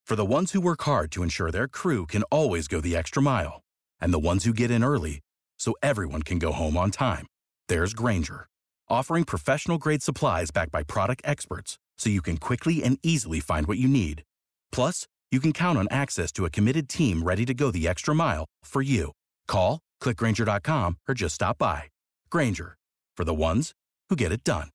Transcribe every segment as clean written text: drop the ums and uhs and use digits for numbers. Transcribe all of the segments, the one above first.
For the ones who work hard to ensure their crew can always go the extra mile, and the ones who get in early so everyone can go home on time, there's Grainger, offering professional-grade supplies backed by product experts so you can quickly and easily find what you need. Plus, you can count on access to a committed team ready to go the extra mile for you. Call, click Grainger.com, or just stop by. Grainger, for the ones who get it done.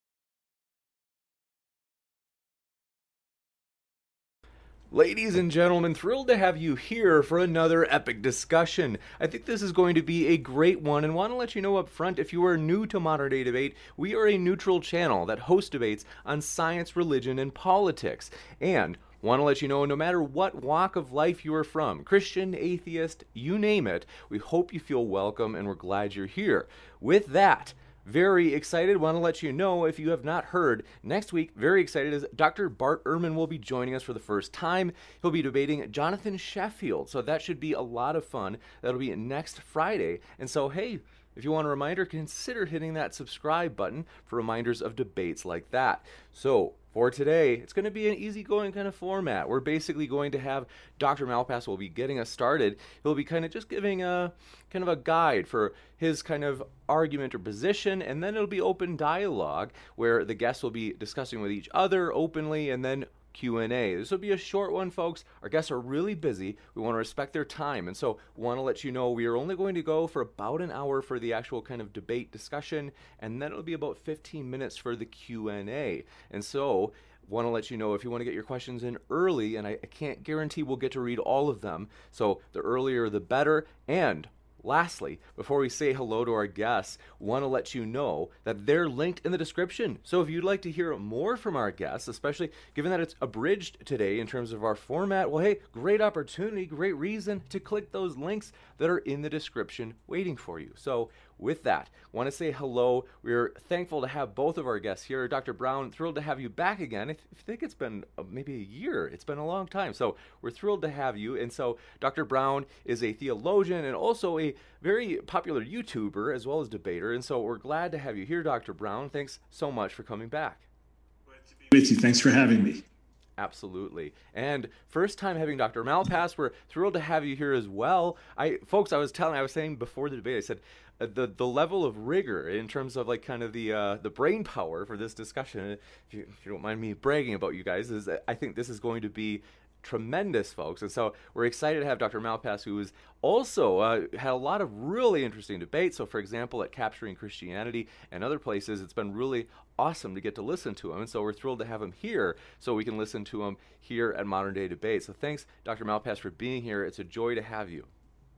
Ladies and gentlemen, thrilled to have you here for another epic discussion. I think this is going to be a great one, and want to let you know up front, if you are new to Modern Day Debate, we are a neutral channel that hosts debates on science, religion, and politics. And want to let you know, no matter what walk of life you are from, Christian, atheist, you name it, we hope you feel welcome and we're glad you're here. With that, very excited. Want to let you know, if you have not heard, next week, very excited, is Dr. Bart Ehrman will be joining us for the first time. He'll be debating Jonathan Sheffield, so that should be a lot of fun. That'll be next Friday. And so, hey, if you want a reminder, consider hitting that subscribe button for reminders of debates like that. So, for today, it's going to be an easygoing kind of format. We're basically going to have Dr. Malpass will be getting us started. He'll be kind of just giving a kind of a guide for his kind of argument or position, and then it'll be open dialogue where the guests will be discussing with each other openly, and then Q&A. This will be a short one, folks. Our guests are really busy. We want to respect their time, and so want to let you know we are only going to go for about an hour for the actual kind of debate discussion, and then it'll be about 15 minutes for the Q&A. And so want to let you know, if you want to get your questions in early, and I can't guarantee we'll get to read all of them, so the earlier the better. And lastly, before we say hello to our guests, want to let you know that they're linked in the description. So if you'd like to hear more from our guests, especially given that it's abridged today in terms of our format, well, hey, great opportunity, great reason to click those links that are in the description waiting for you. So with that, want to say hello. We're thankful to have both of our guests here. Dr. Brown, thrilled to have you back again. I think it's been maybe a year. It's been a long time. So we're thrilled to have you. And so Dr. Brown is a theologian and also a very popular YouTuber as well as debater. And so we're glad to have you here, Dr. Brown. Thanks so much for coming back. Glad to be with you. Thanks for having me. Absolutely. And first time having Dr. Malpass, we're thrilled to have you here as well. I was saying before the debate, I said the level of rigor in terms of like kind of the brain power for this discussion, if you don't mind me bragging about you guys, is I think this is going to be tremendous, folks. And so we're excited to have Dr. Malpass, who has also had a lot of really interesting debates. So for example, at Capturing Christianity and other places, it's been really awesome to get to listen to him. And so we're thrilled to have him here so we can listen to him here at Modern Day Debate. So thanks, Dr. Malpass, for being here. It's a joy to have you.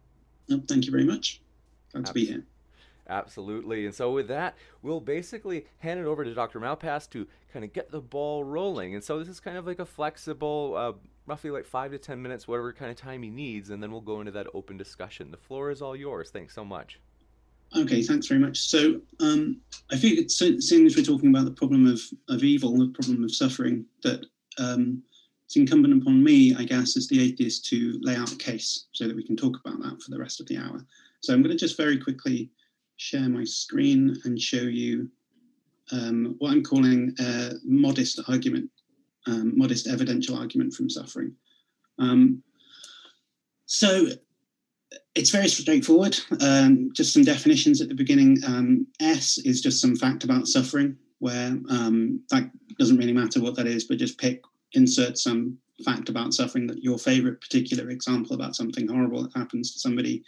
Thank you very much. Glad to be here. Absolutely. And so with that, we'll basically hand it over to Dr. Malpass to kind of get the ball rolling. And so this is kind of like a flexible, roughly like 5 to 10 minutes, whatever kind of time he needs, and then we'll go into that open discussion. The floor is all yours. Thanks so much. Okay, thanks very much. So I think it's, seeing as we're talking about the problem of evil, the problem of suffering, that it's incumbent upon me, I guess, as the atheist, to lay out a case so that we can talk about that for the rest of the hour. So I'm going to just very quickly share my screen and show you what I'm calling a modest argument, modest evidential argument from suffering. So it's very straightforward. Just some definitions at the beginning. S is just some fact about suffering, where that doesn't really matter what that is, but just insert some fact about suffering, that your favorite particular example about something horrible that happens to somebody.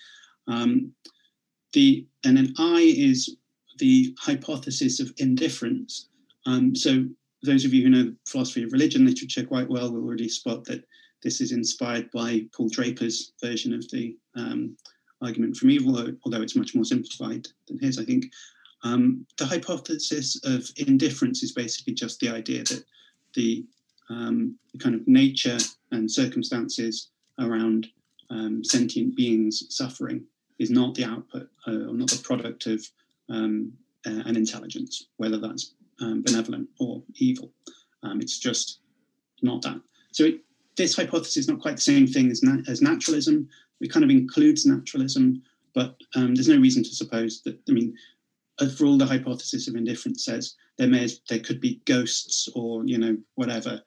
And then I is the hypothesis of indifference. So those of you who know the philosophy of religion literature quite well will already spot that this is inspired by Paul Draper's version of the argument from evil, although it's much more simplified than his, I think. The hypothesis of indifference is basically just the idea that the kind of nature and circumstances around sentient beings suffering is not the output or not the product of an intelligence, whether that's benevolent or evil. It's just not that. So this hypothesis is not quite the same thing as naturalism. It kind of includes naturalism, but there's no reason to suppose that, for all the hypothesis of indifference says, there could be ghosts or, whatever.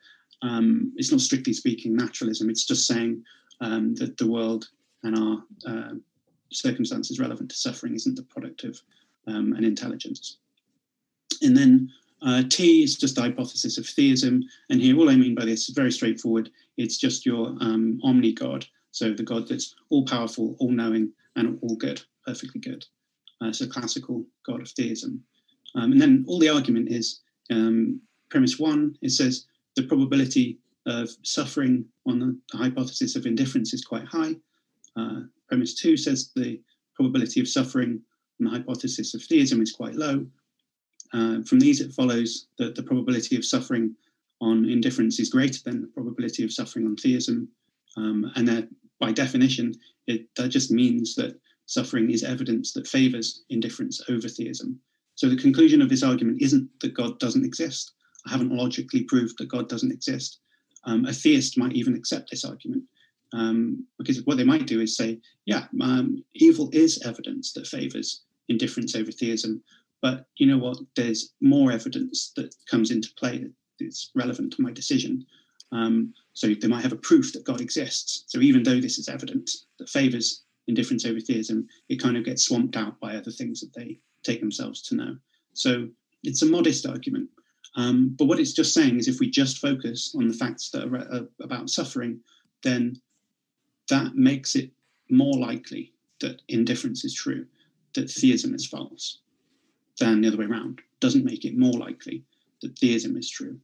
It's not strictly speaking naturalism. It's just saying that the world and our circumstances relevant to suffering isn't the product of an intelligence. And then T is just the hypothesis of theism. And here, all I mean by this is very straightforward. It's just your omni-God. So the God that's all-powerful, all-knowing, and all good, perfectly good. So classical God of theism. And then all the argument is, premise one, it says the probability of suffering on the hypothesis of indifference is quite high. Premise two says the probability of suffering on the hypothesis of theism is quite low. From these, it follows that the probability of suffering on indifference is greater than the probability of suffering on theism. And that, by definition, that just means that suffering is evidence that favors indifference over theism. So the conclusion of this argument isn't that God doesn't exist. I haven't logically proved that God doesn't exist. A theist might even accept this argument, because what they might do is say, yeah, evil is evidence that favors indifference over theism. But you know what? There's more evidence that comes into play that's relevant to my decision. So they might have a proof that God exists. So even though this is evidence that favors indifference over theism, it kind of gets swamped out by other things that they take themselves to know. So it's a modest argument. But what it's just saying is if we just focus on the facts that are about suffering, then that makes it more likely that indifference is true, that theism is false, than the other way around. Doesn't make it more likely that theism is true.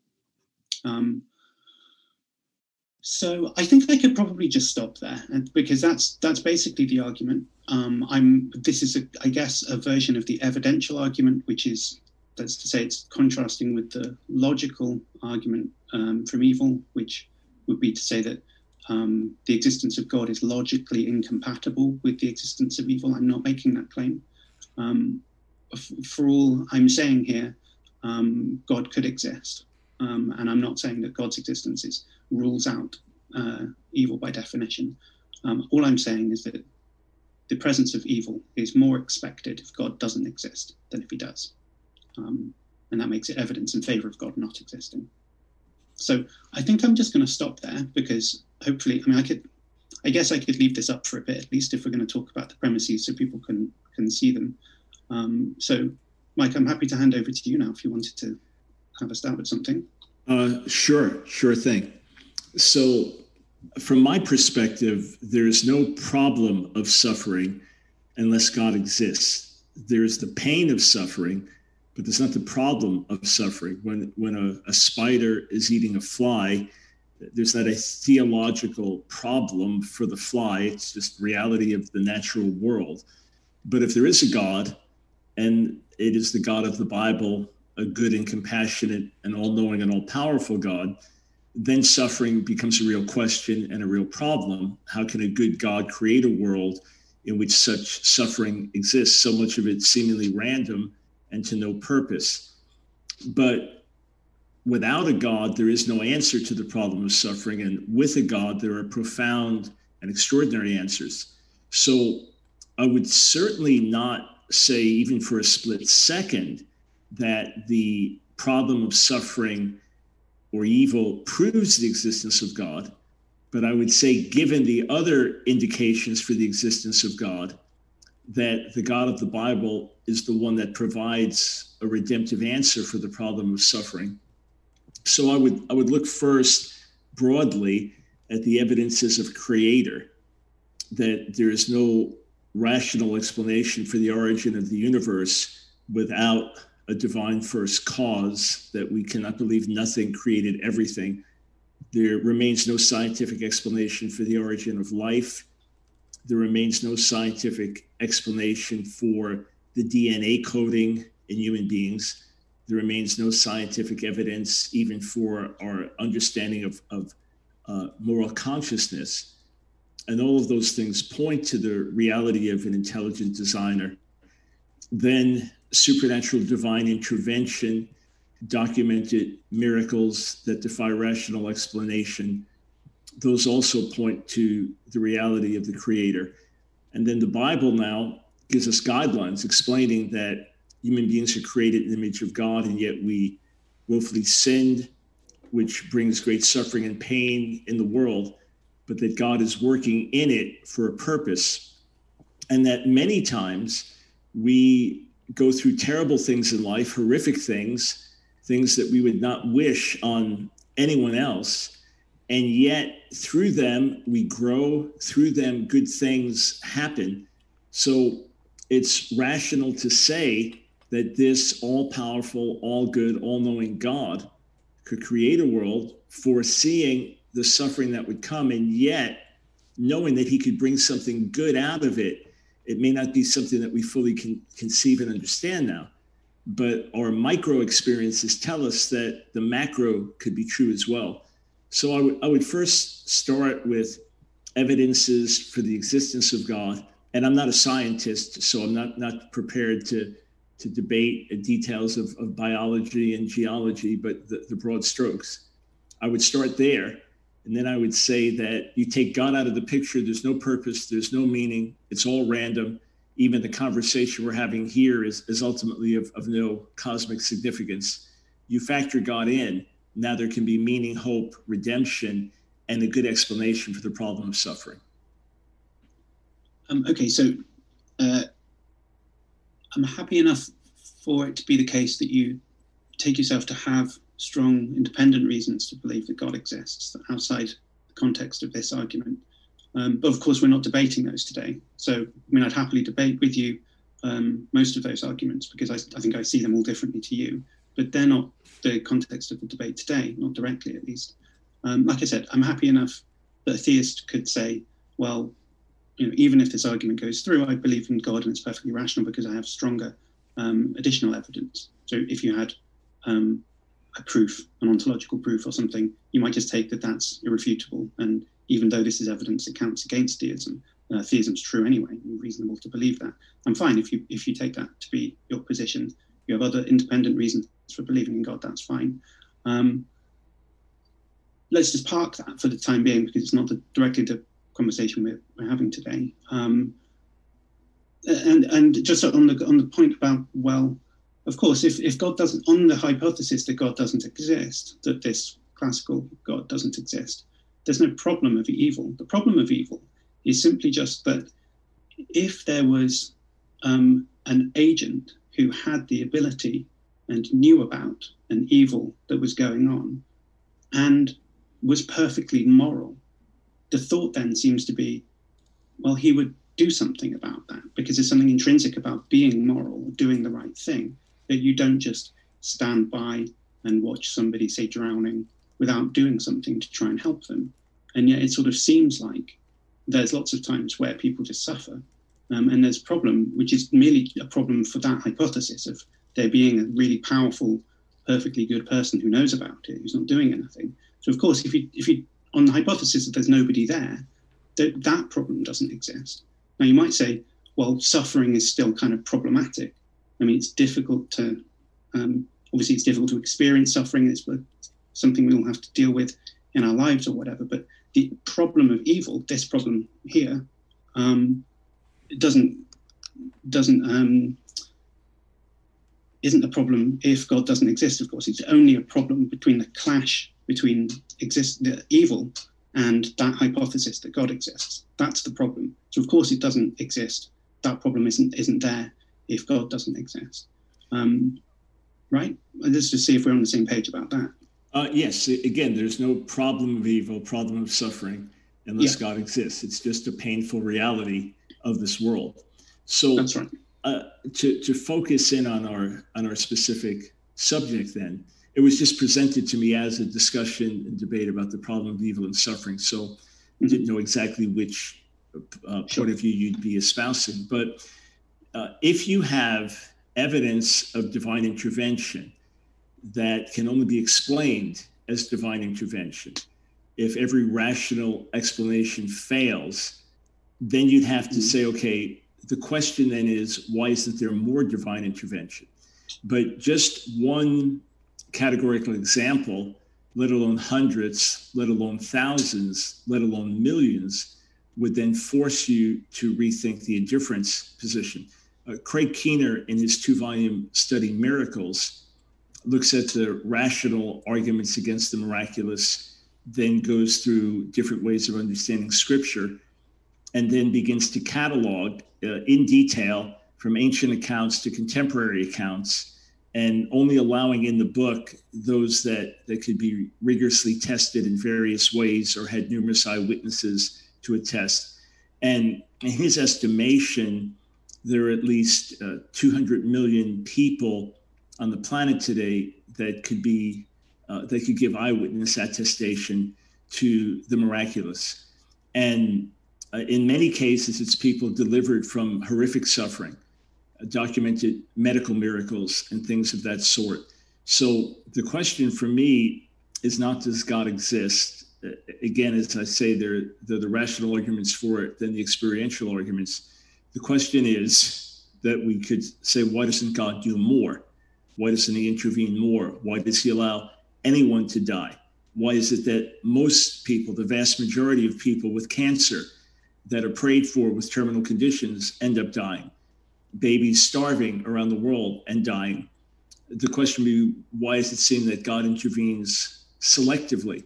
So I think I could probably just stop there, because that's basically the argument. This is, I guess, a version of the evidential argument, which is, that's to say, it's contrasting with the logical argument from evil, which would be to say that the existence of God is logically incompatible with the existence of evil. I'm not making that claim. For all I'm saying here, God could exist. And I'm not saying that God's existence rules out evil by definition. All I'm saying is that the presence of evil is more expected if God doesn't exist than if he does. And that makes it evidence in favor of God not existing. So I think I'm just going to stop there, because hopefully, I guess I could leave this up for a bit, at least, if we're going to talk about the premises so people can see them. So Mike, I'm happy to hand over to you now if you wanted to have a stab at something. Sure thing. So from my perspective, there is no problem of suffering unless God exists. There is the pain of suffering, but there's not the problem of suffering. When a spider is eating a fly, there's not a theological problem for the fly. It's just reality of the natural world. But if there is a God, and it is the God of the Bible, a good and compassionate and all-knowing and all-powerful God, then suffering becomes a real question and a real problem. How can a good God create a world in which such suffering exists, so much of it seemingly random and to no purpose? But without a God, there is no answer to the problem of suffering. And with a God, there are profound and extraordinary answers. So I would certainly not say, even for a split second, that the problem of suffering or evil proves the existence of God. But I would say, given the other indications for the existence of God, that the God of the Bible is the one that provides a redemptive answer for the problem of suffering. So I would look first broadly at the evidences of Creator, that there is no rational explanation for the origin of the universe without a divine first cause, that we cannot believe nothing created everything. There remains no scientific explanation for the origin of life. There remains no scientific explanation for the DNA coding in human beings. There remains no scientific evidence even for our understanding of moral consciousness. And all of those things point to the reality of an intelligent designer. Then supernatural divine intervention, documented miracles that defy rational explanation. Those also point to the reality of the Creator. And then the Bible now gives us guidelines explaining that human beings are created in the image of God, and yet we willfully sinned. which brings great suffering and pain in the world, but that God is working in it for a purpose. And that many times we go through terrible things in life, horrific things, things that we would not wish on anyone else. And yet through them, we grow, through them, good things happen. So it's rational to say that this all-powerful, all-good, all-knowing God could create a world foreseeing the suffering that would come, and yet knowing that he could bring something good out of it. It may not be something that we fully can conceive and understand now, but our micro experiences tell us that the macro could be true as well. So I would first start with evidences for the existence of God. And I'm not a scientist, so I'm not prepared to debate the details of biology and geology, but the broad strokes. I would start there. And then I would say that you take God out of the picture, there's no purpose, there's no meaning, it's all random. Even the conversation we're having here is ultimately of no cosmic significance. You factor God in, now there can be meaning, hope, redemption, and a good explanation for the problem of suffering. Okay, so I'm happy enough for it to be the case that you take yourself to have strong, independent reasons to believe that God exists outside the context of this argument. But of course, we're not debating those today. So, I mean, I'd happily debate with you most of those arguments because I think I see them all differently to you, but they're not the context of the debate today, not directly at least. Like I said, I'm happy enough that a theist could say, well, even if this argument goes through, I believe in God and it's perfectly rational because I have stronger additional evidence. So if you had a proof, an ontological proof or something, you might just take that that's irrefutable. And even though this is evidence that counts against theism, theism's true anyway, and reasonable to believe that. I'm fine if you take that to be your position. You have other independent reasons for believing in God, that's fine. Let's just park that for the time being because it's not directly the conversation we're having today. And just on the point about, well, of course, if God doesn't, on the hypothesis that God doesn't exist, that this classical God doesn't exist, there's no problem of evil. The problem of evil is simply just that if there was an agent who had the ability and knew about an evil that was going on and was perfectly moral, the thought then seems to be, well, he would do something about that because there's something intrinsic about being moral, doing the right thing, that you don't just stand by and watch somebody, say, drowning without doing something to try and help them. And yet it sort of seems like there's lots of times where people just suffer. And there's a problem, which is merely a problem for that hypothesis of there being a really powerful, perfectly good person who knows about it, who's not doing anything. So, of course, if you on the hypothesis that there's nobody there, that problem doesn't exist. Now, you might say, well, suffering is still kind of problematic. I mean, it's difficult to, obviously it's difficult to experience suffering. It's something we all have to deal with in our lives or whatever. But the problem of evil, this problem here, isn't a problem if God doesn't exist, of course. It's only a problem between the clash between the evil and that hypothesis that God exists. That's the problem. So of course it doesn't exist. That problem isn't there if God doesn't exist. Right? Let's just see if we're on the same page about that. Yes. Again, there's no problem of evil, problem of suffering, unless God exists. It's just a painful reality of this world. So that's right. To focus in on our specific subject, then it was just presented to me as a discussion and debate about the problem of evil and suffering. So I didn't know exactly which point of view you'd be espousing. But if you have evidence of divine intervention that can only be explained as divine intervention, if every rational explanation fails, then you'd have to say, okay, the question then is, why isn't there more divine intervention? But just one categorical example, let alone hundreds, let alone thousands, let alone millions, would then force you to rethink the indifference position. Craig Keener, in his 2-volume study Miracles, looks at the rational arguments against the miraculous, then goes through different ways of understanding Scripture, and then begins to catalog in detail from ancient accounts to contemporary accounts, and only allowing in the book those that could be rigorously tested in various ways or had numerous eyewitnesses to attest. And in his estimation, there are at least 200 million people on the planet today that could be they could give eyewitness attestation to the miraculous. And in many cases, it's people delivered from horrific suffering, documented medical miracles and things of that sort. So the question for me is not, does God exist? Again, as I say, there are the rational arguments for it, then the experiential arguments. The question is that we could say, why doesn't God do more? Why doesn't he intervene more? Why does he allow anyone to die? Why is it that most people, the vast majority of people with cancer that are prayed for with terminal conditions, end up dying? Babies starving around the world and dying. The question would be, why does it seem that God intervenes selectively?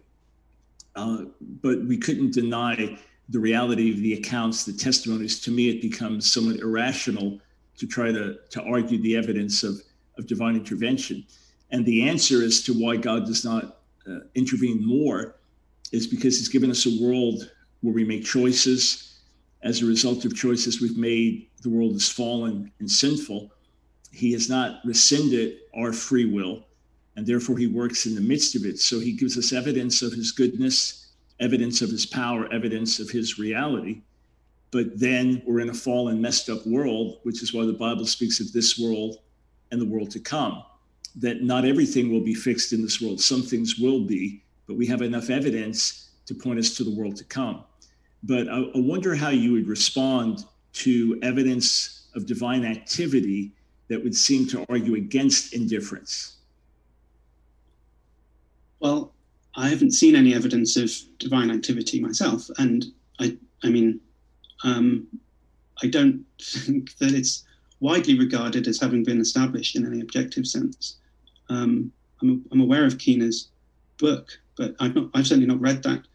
But we couldn't deny the reality of the accounts, the testimonies. To me, it becomes somewhat irrational to try to argue the evidence of divine intervention. And the answer as to why God does not intervene more is because he's given us a world where we make choices. As a result of choices we've made, the world is fallen and sinful. He has not rescinded our free will, and therefore he works in the midst of it. So he gives us evidence of his goodness, evidence of his power, evidence of his reality. But then we're in a fallen, messed up world, which is why the Bible speaks of this world and the world to come, that not everything will be fixed in this world. Some things will be, but we have enough evidence to point us to the world to come. But I wonder how you would respond to evidence of divine activity that would seem to argue against indifference. Well, I haven't seen any evidence of divine activity myself, and I don't think that it's widely regarded as having been established in any objective sense. I'm aware of Keener's book, but I've certainly not read that.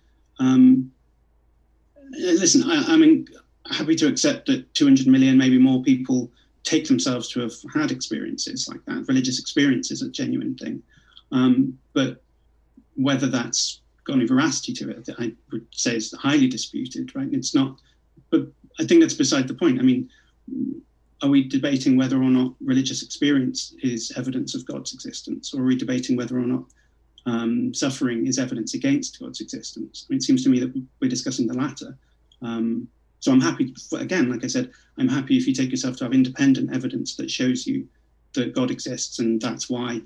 Listen, I'm happy to accept that 200 million, maybe more people take themselves to have had experiences like that. Religious experience is a genuine thing. But whether that's got any veracity to it, I would say is highly disputed, right? It's not, but I think that's beside the point. I mean, are we debating whether or not religious experience is evidence of God's existence? Or are we debating whether or not suffering is evidence against God's existence? I mean, it seems to me that we're discussing the latter. So I'm happy, again, like I said, I'm happy if you take yourself to have independent evidence that shows you that God exists, and that's why,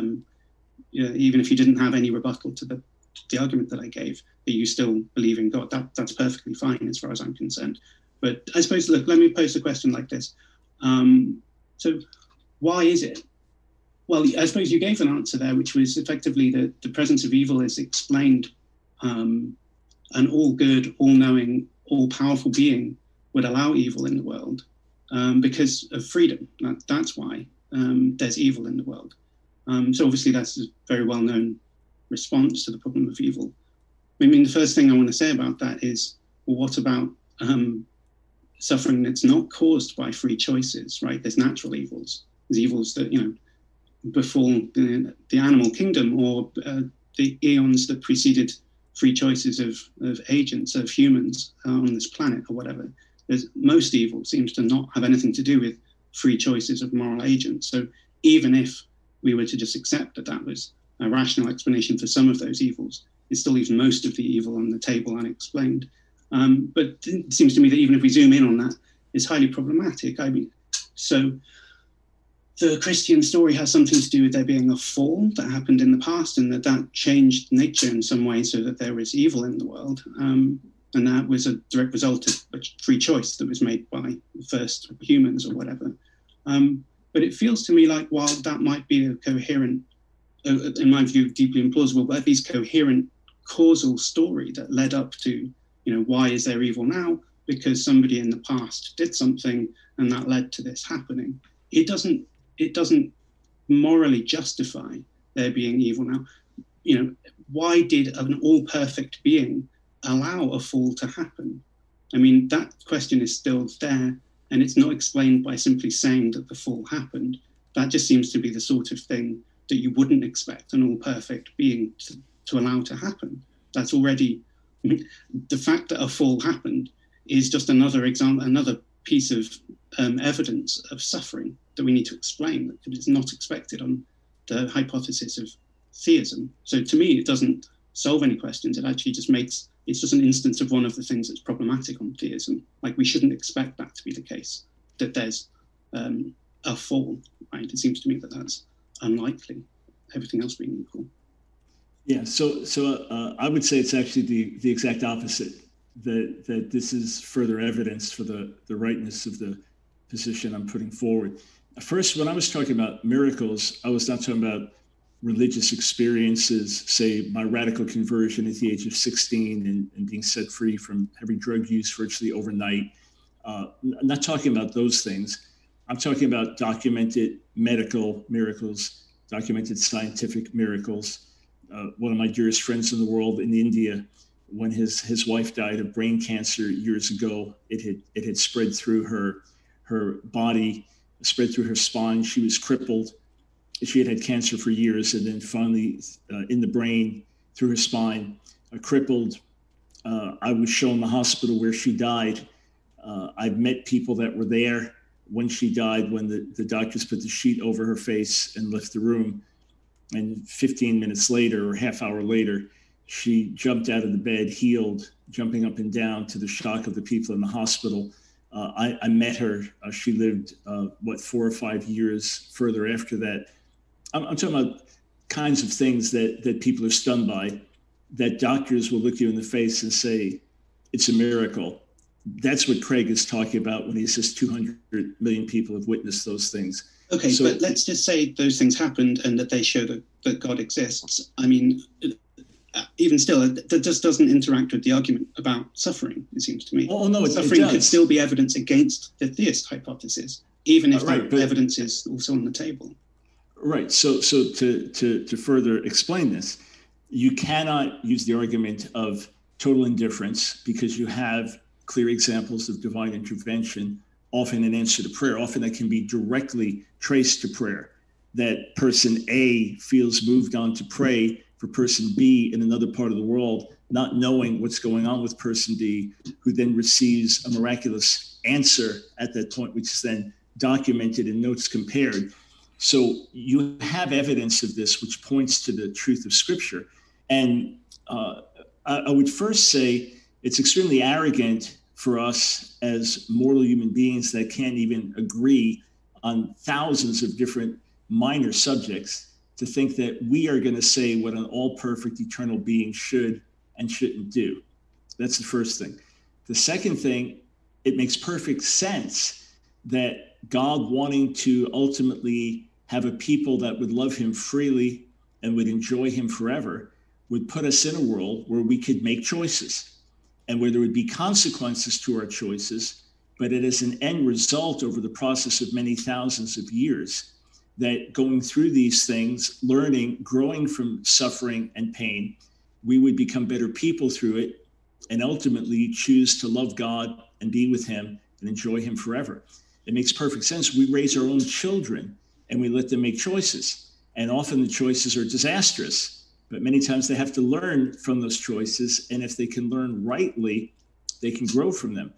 even if you didn't have any rebuttal to the argument that I gave, that you still believe in God, that's perfectly fine as far as I'm concerned. But I suppose, look, let me pose the question like this. So why is it? Well, I suppose you gave an answer there, which was effectively that the presence of evil is explained. An all-good, all-knowing, all-powerful being would allow evil in the world because of freedom. That's why there's evil in the world. So obviously that's a very well-known response to the problem of evil. I mean, the first thing I want to say about that is, well, what about suffering that's not caused by free choices, right? There's natural evils. There's evils that, befall the animal kingdom or the eons that preceded free choices of agents, of humans on this planet or whatever. Most evil seems to not have anything to do with free choices of moral agents. So even if we were to just accept that that was a rational explanation for some of those evils, it still leaves most of the evil on the table unexplained. But it seems to me that even if we zoom in on that, it's highly problematic. I mean, so the Christian story has something to do with there being a fall that happened in the past, and that changed nature in some way so that there was evil in the world. And that was a direct result of a free choice that was made by first humans or whatever. But it feels to me like while that might be a coherent, in my view, deeply implausible, but at least coherent causal story that led up to, why is there evil now? Because somebody in the past did something and that led to this happening. It doesn't morally justify there being evil. Now, why did an all-perfect being allow a fall to happen? I mean, that question is still there, and it's not explained by simply saying that the fall happened. That just seems to be the sort of thing that you wouldn't expect an all-perfect being to allow to happen. That's already, the fact that a fall happened is just another example, another piece of evidence of suffering that we need to explain, that is not expected on the hypothesis of theism. So to me, it doesn't solve any questions. It actually just it's just an instance of one of the things that's problematic on theism. Like, we shouldn't expect that to be the case, that there's a fall, right? It seems to me that that's unlikely, everything else being equal. Yeah, so I would say it's actually the exact opposite, that this is further evidence for the rightness of the position I'm putting forward. First, when I was talking about miracles, I was not talking about religious experiences, say my radical conversion at the age of 16 and being set free from heavy drug use virtually overnight. I'm not talking about those things. I'm talking about documented medical miracles, documented scientific miracles. One of my dearest friends in the world in India, when his wife died of brain cancer years ago, it had spread through her body, spread through her spine. She was crippled. She had cancer for years, and then finally in the brain, through her spine, crippled. I was shown the hospital where she died. I've met people that were there when she died, when the doctors put the sheet over her face and left the room. And 15 minutes later, or half hour later, she jumped out of the bed, healed, jumping up and down to the shock of the people in the hospital. I met her. She lived, 4 or 5 years further after that. I'm talking about kinds of things that people are stunned by, that doctors will look you in the face and say, it's a miracle. That's what Craig is talking about when he says 200 million people have witnessed those things. Okay, so, but let's just say those things happened and that they show that God exists. I mean, even still, that just doesn't interact with the argument about suffering, it seems to me. Oh, no, suffering it could still be evidence against the theist hypothesis, even if right, that evidence is also on the table. Right. So to further explain this, you cannot use the argument of total indifference because you have clear examples of divine intervention, often in answer to prayer. Often that can be directly traced to prayer, that person A feels moved on to pray for person B in another part of the world, not knowing what's going on with person D, who then receives a miraculous answer at that point, which is then documented in notes compared. So you have evidence of this, which points to the truth of Scripture. And I would first say it's extremely arrogant for us as mortal human beings that can't even agree on thousands of different minor subjects to think that we are going to say what an all-perfect eternal being should and shouldn't do. That's the first thing. The second thing, it makes perfect sense that God wanting to ultimately have a people that would love him freely and would enjoy him forever would put us in a world where we could make choices and where there would be consequences to our choices, but it is an end result over the process of many thousands of years that going through these things, learning, growing from suffering and pain, we would become better people through it and ultimately choose to love God and be with him and enjoy him forever. It makes perfect sense. We raise our own children and we let them make choices. And often the choices are disastrous, but many times they have to learn from those choices. And if they can learn rightly, they can grow from them.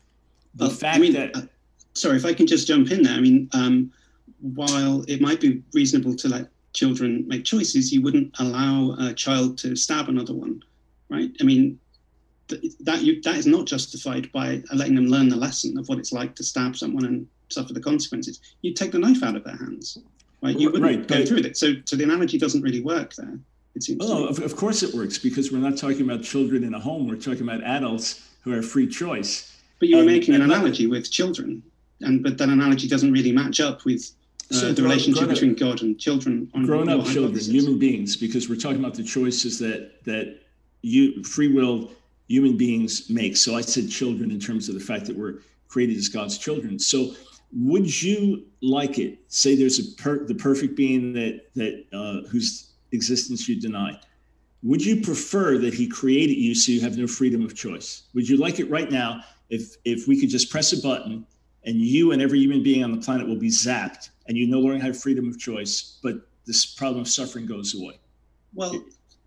Sorry, if I can just jump in there. I mean, while it might be reasonable to let children make choices, you wouldn't allow a child to stab another one, right? I mean, that is not justified by letting them learn the lesson of what it's like to stab someone and suffer the consequences. You'd take the knife out of their hands, right? You wouldn't go through with it. So the analogy doesn't really work there, it seems. Oh, of course it works, because we're not talking about children in a home. We're talking about adults who have free choice. But you were making an analogy with children, but that analogy doesn't really match up with the relationship between God and children. Grown-up children, human beings, because we're talking about the choices that free-willed human beings make. So I said children in terms of the fact that we're created as God's children. So would you like it? Say there's the perfect being that whose existence you deny. Would you prefer that he created you so you have no freedom of choice? Would you like it right now if we could just press a button and you and every human being on the planet will be zapped and you no longer have freedom of choice, but this problem of suffering goes away? Well,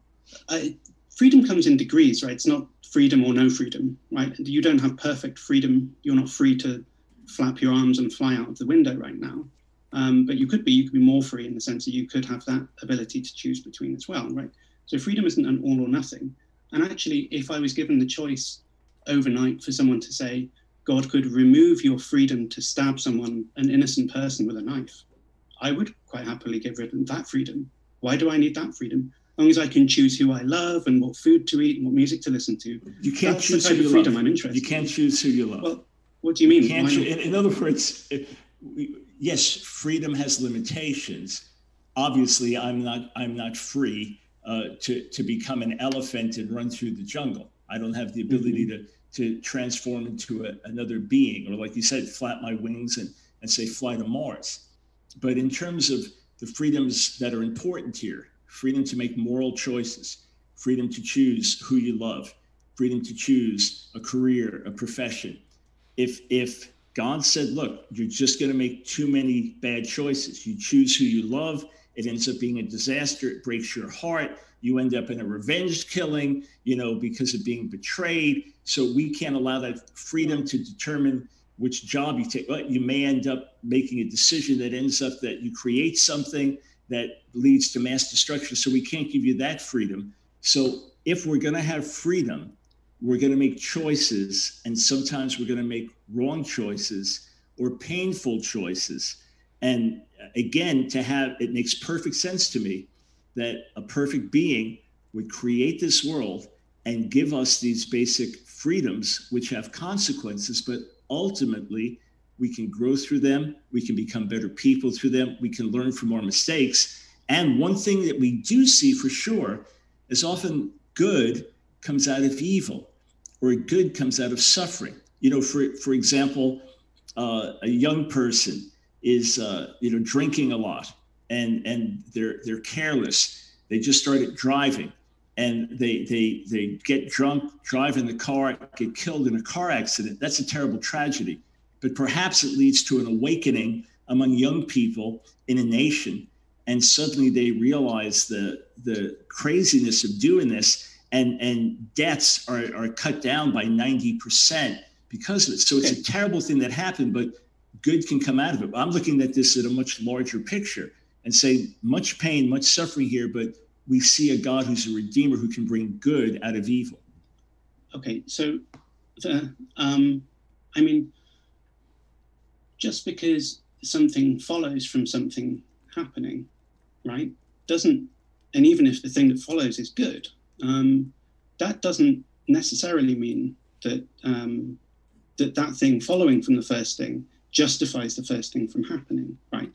freedom comes in degrees, right? It's not freedom or no freedom, right? You don't have perfect freedom. You're not free to flap your arms and fly out of the window right now. But you could be more free in the sense that you could have that ability to choose between as well, right? So freedom isn't an all or nothing. And actually, if I was given the choice overnight for someone to say, God could remove your freedom to stab someone, an innocent person, with a knife, I would quite happily give rid of that freedom. Why do I need that freedom? As long as I can choose who I love and what food to eat and what music to listen to. You can't That's choose the type who of you freedom love. I'm interested You can't choose who you love. Well, what do you mean? In other words, yes, freedom has limitations. Obviously, I'm not free to become an elephant and run through the jungle. I don't have the ability to transform into another being, or like you said, flap my wings and say fly to Mars. But in terms of the freedoms that are important here, freedom to make moral choices, freedom to choose who you love, freedom to choose a career, a profession. If God said, look, you're just going to make too many bad choices. You choose who you love. It ends up being a disaster. It breaks your heart. You end up in a revenge killing, because of being betrayed. So we can't allow that freedom to determine which job you take. Well, you may end up making a decision that ends up that you create something that leads to mass destruction. So we can't give you that freedom. So if we're going to have freedom, we're going to make choices, and sometimes we're going to make wrong choices or painful choices. And again, it makes perfect sense to me that a perfect being would create this world and give us these basic freedoms, which have consequences, but ultimately we can grow through them. We can become better people through them. We can learn from our mistakes. And one thing that we do see for sure is often good comes out of evil, or good comes out of suffering. For example, a young person is drinking a lot, and they're careless. They just started driving, and they get drunk, drive in the car, get killed in a car accident. That's a terrible tragedy. But perhaps it leads to an awakening among young people in a nation, and suddenly they realize the craziness of doing this. And deaths are cut down by 90% because of it. So it's a terrible thing that happened, but good can come out of it. I'm looking at this at a much larger picture and say much pain, much suffering here, but we see a God who's a redeemer who can bring good out of evil. Okay, so just because something follows from something happening, right, and even if the thing that follows is good, that doesn't necessarily mean that that thing following from the first thing justifies the first thing from happening, right?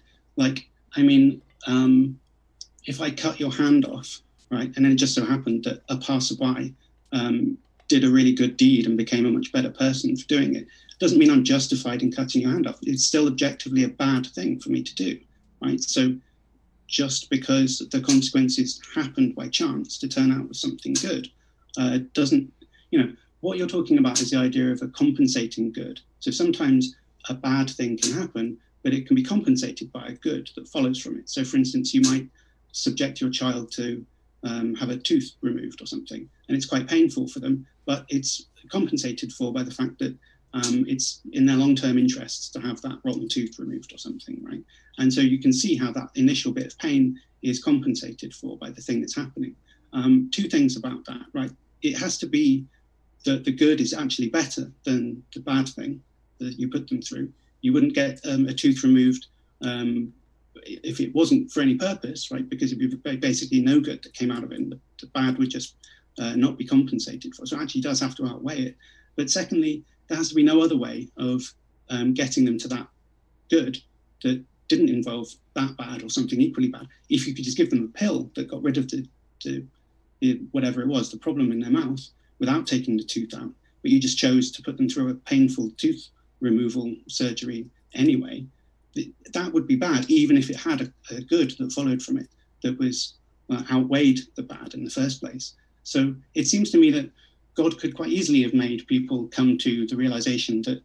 If I cut your hand off, right, and then it just so happened that a passerby did a really good deed and became a much better person for doing it, doesn't mean I'm justified in cutting your hand off. It's still objectively a bad thing for me to do, right? So just because the consequences happened by chance to turn out with something good, doesn't, what you're talking about is the idea of a compensating good. So sometimes a bad thing can happen, but it can be compensated by a good that follows from it. So for instance, you might subject your child to have a tooth removed or something, and it's quite painful for them, but it's compensated for by the fact that it's in their long-term interests to have that rotten tooth removed or something, right? And so you can see how that initial bit of pain is compensated for by the thing that's happening. Two things about that, right? It has to be that the good is actually better than the bad thing that you put them through. You wouldn't get a tooth removed if it wasn't for any purpose, right? Because it'd be basically no good that came out of it, and the bad would just not be compensated for. So it actually does have to outweigh it. But secondly, there has to be no other way of getting them to that good that didn't involve that bad or something equally bad. If you could just give them a pill that got rid of whatever it was, the problem in their mouth, without taking the tooth out, but you just chose to put them through a painful tooth removal surgery anyway, that would be bad, even if it had a good that followed from it that was outweighed the bad in the first place. So it seems to me that God could quite easily have made people come to the realization that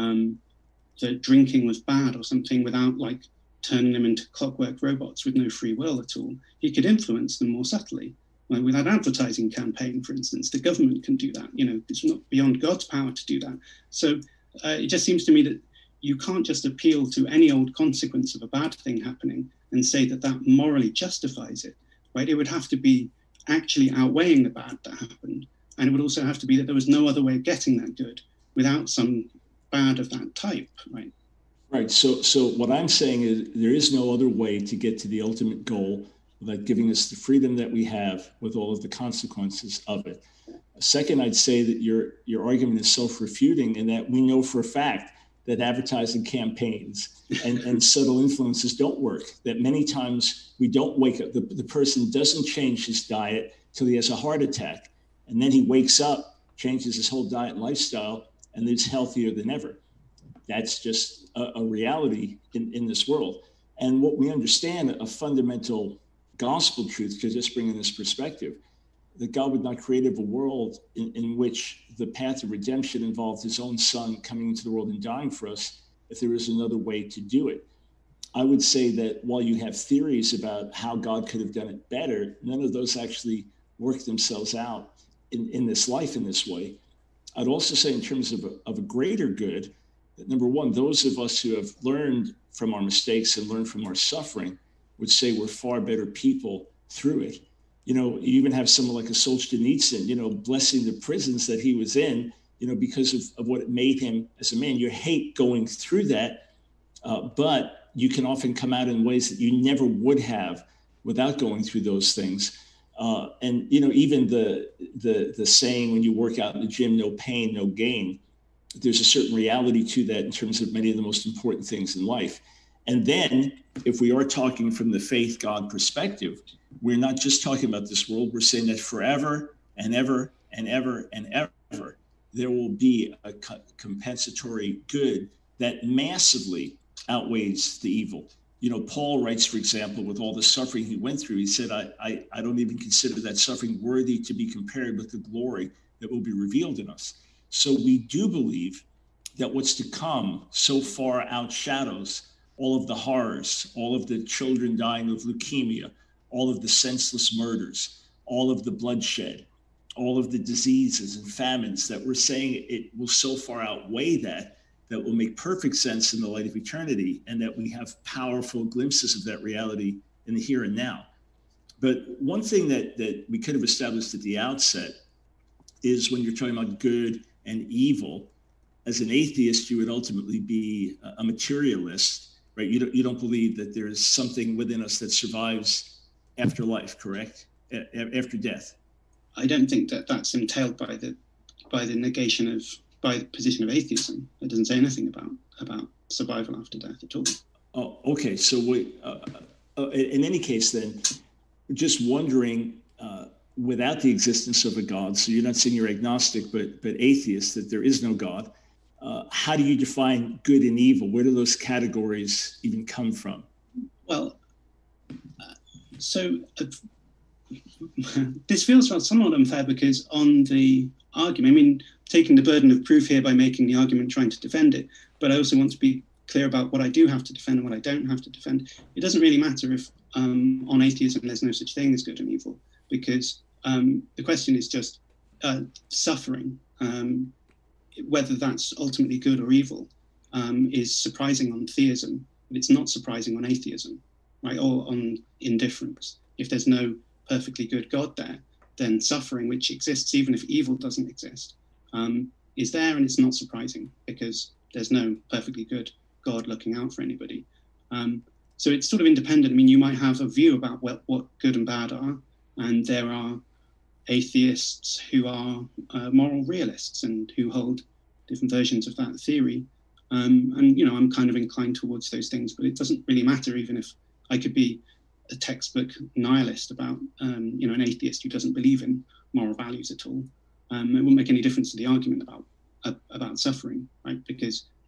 that drinking was bad or something without like turning them into clockwork robots with no free will at all. He could influence them more subtly, like with an advertising campaign, for instance. The government can do that. It's not beyond God's power to do that. So it just seems to me that you can't just appeal to any old consequence of a bad thing happening and say that that morally justifies it, right? It would have to be actually outweighing the bad that happened. And it would also have to be that there was no other way of getting that good without some bad of that type, right? Right. So what I'm saying is there is no other way to get to the ultimate goal without giving us the freedom that we have with all of the consequences of it. Second, I'd say that your argument is self-refuting in that we know for a fact that advertising campaigns and subtle influences don't work, that many times we don't wake up, the person doesn't change his diet till he has a heart attack. And then he wakes up, changes his whole diet and lifestyle, and is healthier than ever. That's just a reality in this world. And what we understand, a fundamental gospel truth, to just bring in this perspective, that God would not create a world in which the path of redemption involved his own son coming into the world and dying for us if there is another way to do it. I would say that while you have theories about how God could have done it better, none of those actually work themselves out in this life in this way. I'd also say in terms of a greater good, that number one, those of us who have learned from our mistakes and learned from our suffering would say we're far better people through it. You even have someone like a Solzhenitsyn, blessing the prisons that he was in, because of what it made him as a man. You hate going through that, but you can often come out in ways that you never would have without going through those things. And even the saying when you work out in the gym, no pain, no gain, there's a certain reality to that in terms of many of the most important things in life. And then if we are talking from the faith God perspective, we're not just talking about this world. We're saying that forever and ever and ever and ever, there will be a compensatory good that massively outweighs the evil. Paul writes, for example, with all the suffering he went through, he said, I don't even consider that suffering worthy to be compared with the glory that will be revealed in us. So we do believe that what's to come so far outshadows all of the horrors, all of the children dying of leukemia, all of the senseless murders, all of the bloodshed, all of the diseases and famines, that we're saying it will so far outweigh that will make perfect sense in the light of eternity, and that we have powerful glimpses of that reality in the here and now. But one thing that we could have established at the outset is when you're talking about good and evil, as an atheist, you would ultimately be a materialist, right? You don't believe that there is something within us that survives after life, correct? After death. I don't think that that's entailed by the negation by the position of atheism. It doesn't say anything about survival after death at all. Oh, okay. So in any case, then, just wondering, without the existence of a God, so you're not saying you're agnostic, but atheist, that there is no God, how do you define good and evil? Where do those categories even come from? Well, this feels somewhat unfair, because on the argument, taking the burden of proof here by making the argument, trying to defend it, but I also want to be clear about what I do have to defend and what I don't have to defend. It doesn't really matter if on atheism there's no such thing as good and evil, because the question is just suffering, whether that's ultimately good or evil, is surprising on theism, but it's not surprising on atheism, right? Or on indifference. If there's no perfectly good God there, then suffering, which exists even if evil doesn't exist, is there, and it's not surprising because there's no perfectly good God looking out for anybody. So it's sort of independent. You might have a view about what good and bad are, and there are atheists who are moral realists and who hold different versions of that theory. And I'm kind of inclined towards those things, but it doesn't really matter, even if I could be a textbook nihilist about an atheist who doesn't believe in moral values at all. It wouldn't make any difference to the argument about suffering, right? Because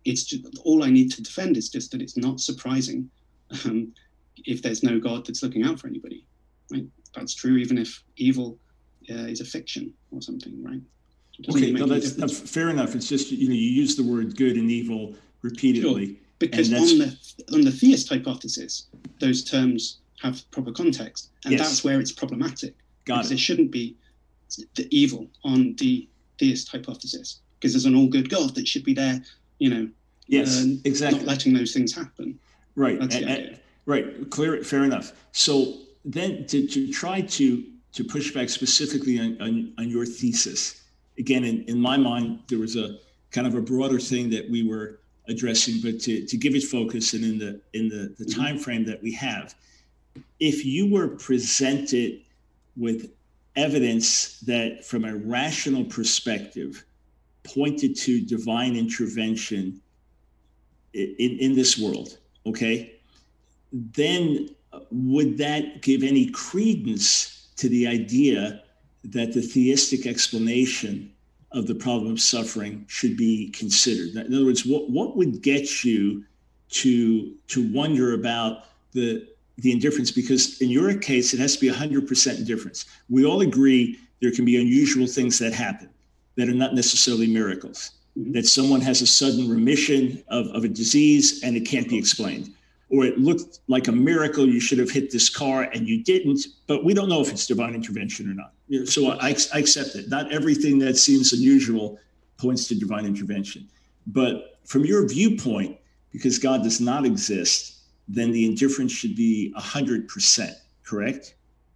it's just, all I need to defend is just that it's not surprising if there's no God that's looking out for anybody. Right? That's true even if evil is a fiction or something, right? Okay, no, that's fair enough. It's just, you use the word good and evil repeatedly. Sure. Because on the theist hypothesis, those terms have proper context, and that's where it's problematic. Because there shouldn't be the evil on the theist hypothesis, because there's an all-good God that should be there, exactly, not letting those things happen. Right, right, clear, fair enough. So then to try to push back specifically on your thesis, again, in my mind, there was a kind of a broader thing that we were addressing, but to give it focus and in the time frame that we have, if you were presented with evidence that from a rational perspective pointed to divine intervention in this world, okay, then would that give any credence to the idea that the theistic explanation of the problem of suffering should be considered? In other words, what would get you to wonder about the indifference? Because in your case, it has to be 100% indifference. We all agree there can be unusual things that happen that are not necessarily miracles, that someone has a sudden remission of a disease and it can't be explained. Or it looked like a miracle, you should have hit this car and you didn't, but we don't know if it's divine intervention or not. So I accept it. Not everything that seems unusual points to divine intervention. But from your viewpoint, because God does not exist, then the indifference should be 100%, correct?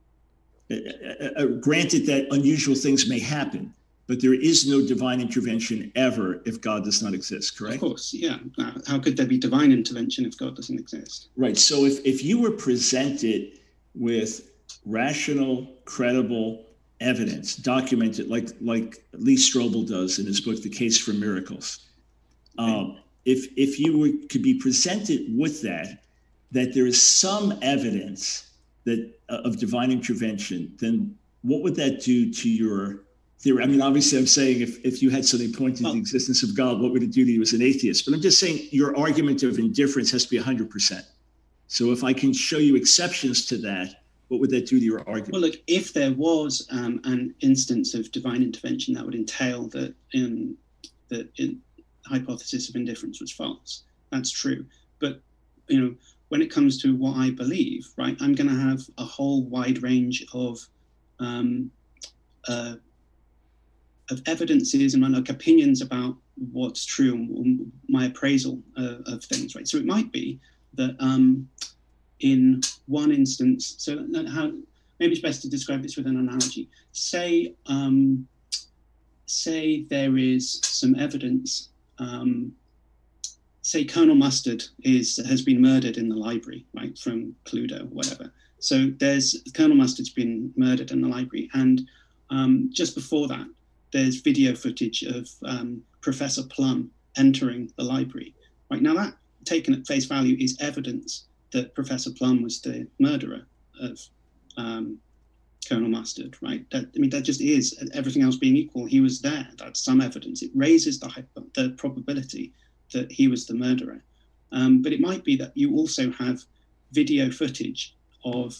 Granted that unusual things may happen, but there is no divine intervention ever if God does not exist, correct? Of course, yeah. How could there be divine intervention if God doesn't exist? Right. So if you were presented with rational, credible evidence, documented like Lee Strobel does in his book, The Case for Miracles, if you could be presented with that there is some evidence that of divine intervention, then what would that do to your theory? I mean, obviously, I'm saying if you had something pointing to the existence of God, what would it do to you as an atheist? But I'm just saying your argument of indifference has to be 100%. So if I can show you exceptions to that, what would that do to your argument? Well, look, if there was an instance of divine intervention, that would entail that the hypothesis of indifference was false. That's true. But, when it comes to what I believe, right, I'm going to have a whole wide range of evidences and opinions about what's true and my appraisal of things, right? So it might be that in one instance, so maybe it's best to describe this with an analogy. Say there is some evidence. Say Colonel Mustard has been murdered in the library, right, from Cluedo or whatever. So there's Colonel Mustard's been murdered in the library, and just before that, there's video footage of Professor Plum entering the library. Right now, that taken at face value is evidence that Professor Plum was the murderer of Colonel Mustard, right? That just is, everything else being equal, he was there. That's some evidence. It raises the probability that he was the murderer. But it might be that you also have video footage of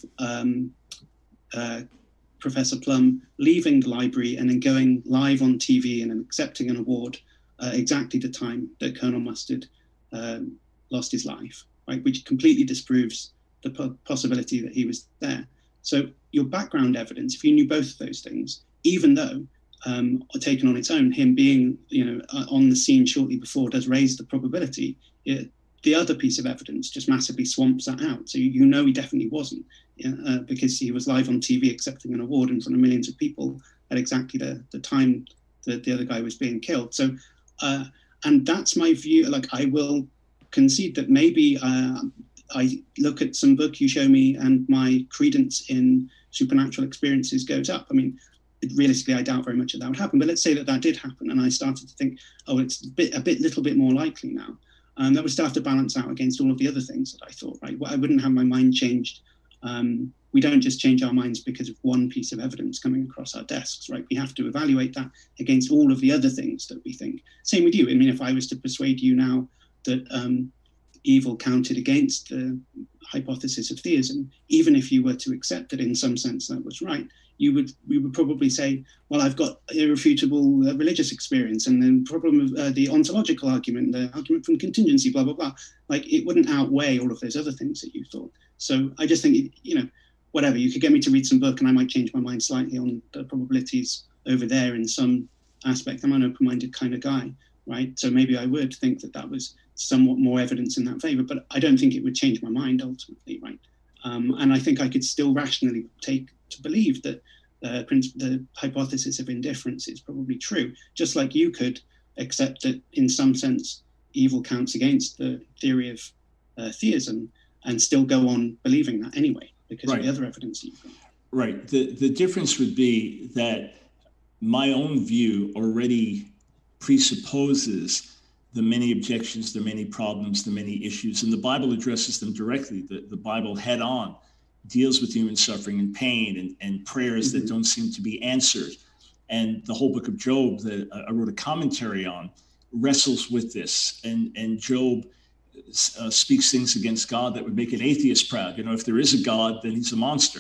Professor Plum leaving the library and then going live on TV and accepting an award exactly the time that Colonel Mustard lost his life, right? Which completely disproves the possibility that he was there. So your background evidence, if you knew both of those things, even though taken on its own, him being on the scene shortly before does raise the probability, the other piece of evidence just massively swamps that out. So he definitely wasn't, because he was live on TV accepting an award in front of millions of people at exactly the time that the other guy was being killed. So, and that's my view. Like, I will concede that maybe I look at some book you show me and my credence in supernatural experiences goes up. I mean, realistically, I doubt very much that would happen. But let's say that did happen, and I started to think, it's a little bit more likely now. That would start to balance out against all of the other things that I thought, right? Well, I wouldn't have my mind changed we don't just change our minds because of one piece of evidence coming across our desks, right? We have to evaluate that against all of the other things that we think. Same with you. I mean, if I was to persuade you now that evil counted against the hypothesis of theism, even if you were to accept that in some sense that was right, we would probably say, well, I've got irrefutable religious experience, and the problem of the ontological argument, the argument from contingency, blah, blah, blah. Like, it wouldn't outweigh all of those other things that you thought. So I just think, whatever, you could get me to read some book and I might change my mind slightly on the probabilities over there in some aspect. I'm an open-minded kind of guy, right? So maybe I would think that was somewhat more evidence in that favor, but I don't think it would change my mind ultimately, right? And I think I could still rationally take to believe that the hypothesis of indifference is probably true, just like you could accept that in some sense evil counts against the theory of theism and still go on believing that anyway because of the other evidence that you've got. Right. The difference would be that my own view already presupposes the many objections, the many problems, the many issues, and the Bible addresses them directly. The Bible head on deals with human suffering and pain and prayers that don't seem to be answered. And the whole book of Job that I wrote a commentary on wrestles with this. And Job speaks things against God that would make an atheist proud. If there is a God, then he's a monster.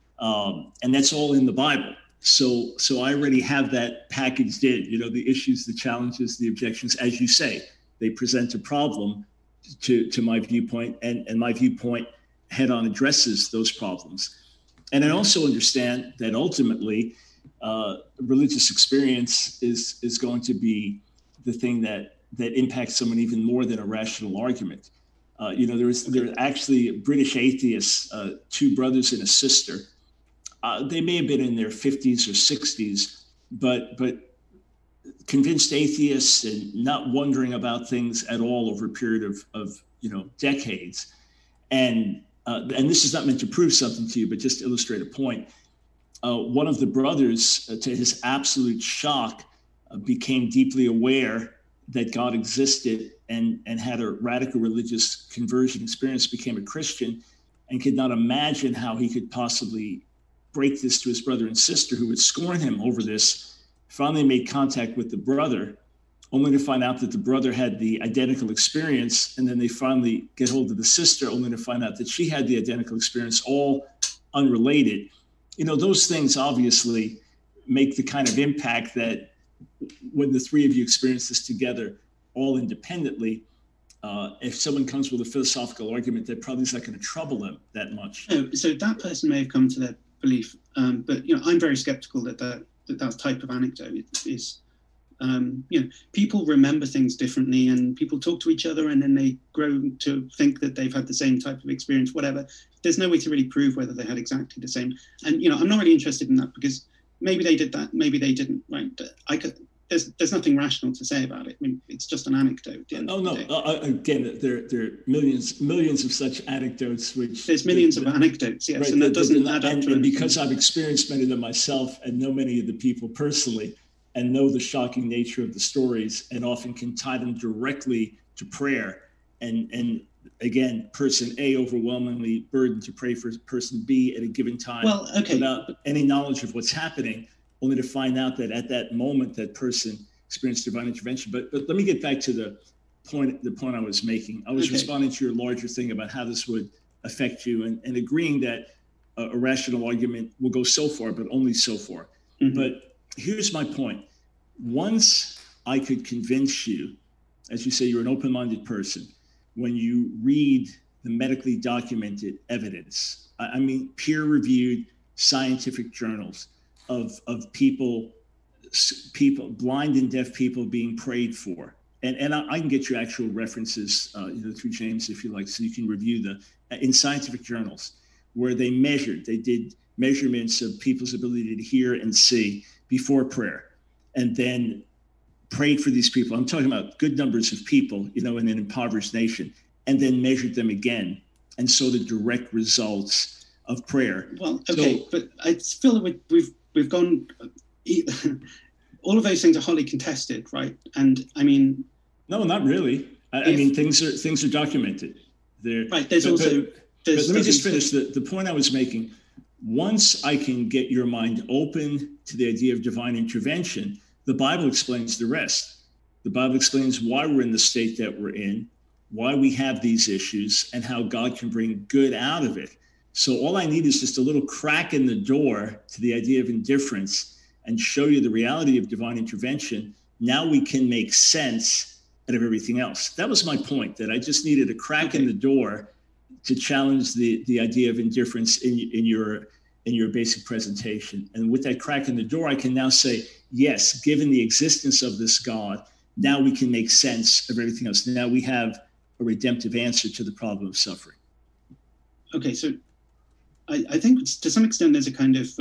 And that's all in the Bible. So I already have that packaged in, the issues, the challenges, the objections, as you say, they present a problem to my viewpoint, and my viewpoint head on addresses those problems. And I also understand that ultimately religious experience is going to be the thing that impacts someone even more than a rational argument. There are actually British atheists, two brothers and a sister. They may have been in their 50s or 60s, but convinced atheists and not wondering about things at all over a period of decades. And this is not meant to prove something to you, but just to illustrate a point. One of the brothers, to his absolute shock, became deeply aware that God existed and had a radical religious conversion experience, became a Christian, and could not imagine how he could possibly break this to his brother and sister who would scorn him over this. Finally made contact with the brother, only to find out that the brother had the identical experience. And then they finally get hold of the sister, only to find out that she had the identical experience, all unrelated. Those things obviously make the kind of impact that when the three of you experience this together, all independently, if someone comes with a philosophical argument, that probably is not going to trouble them that much. No, so that person may have come to their belief, but I'm very skeptical that type of anecdote is. People remember things differently, and people talk to each other, and then they grow to think that they've had the same type of experience. Whatever. There's no way to really prove whether they had exactly the same. And I'm not really interested in that because maybe they did that, maybe they didn't. Right? There's nothing rational to say about it. I mean, it's just an anecdote. Again, there are millions of such anecdotes. There's millions of anecdotes, yes, right, and that doesn't add up to anything. And because I've experienced many of them myself and know many of the people personally and know the shocking nature of the stories and often can tie them directly to prayer. And again, person A overwhelmingly burdened to pray for person B at a given time without any knowledge of what's happening, only to find out that at that moment that person experienced divine intervention. But let me get back to the point I was making. I was responding to your larger thing about how this would affect you and agreeing that a rational argument will go so far, but only so far. Mm-hmm. But here's my point. Once I could convince you, as you say, you're an open-minded person, when you read the medically documented evidence, I mean, peer-reviewed scientific journals, of people, blind and deaf people being prayed for. And I can get you actual references through James, if you like, so you can review in scientific journals where they did measurements of people's ability to hear and see before prayer, and then prayed for these people. I'm talking about good numbers of people, in an impoverished nation, and then measured them again and saw the direct results of prayer. Well, okay, but I feel that we've gone, all of those things are hotly contested, right? And I mean, no, not really. I mean, things are documented. Right. But let me just finish the point I was making. Once I can get your mind open to the idea of divine intervention, the Bible explains the rest. The Bible explains why we're in the state that we're in, why we have these issues, and how God can bring good out of it. So all I need is just a little crack in the door to the idea of indifference and show you the reality of divine intervention. Now we can make sense out of everything else. That was my point, that I just needed a crack in the door to challenge the idea of indifference in your basic presentation. And with that crack in the door, I can now say, yes, given the existence of this God, now we can make sense of everything else. Now we have a redemptive answer to the problem of suffering. Okay, so I think to some extent there's a kind of,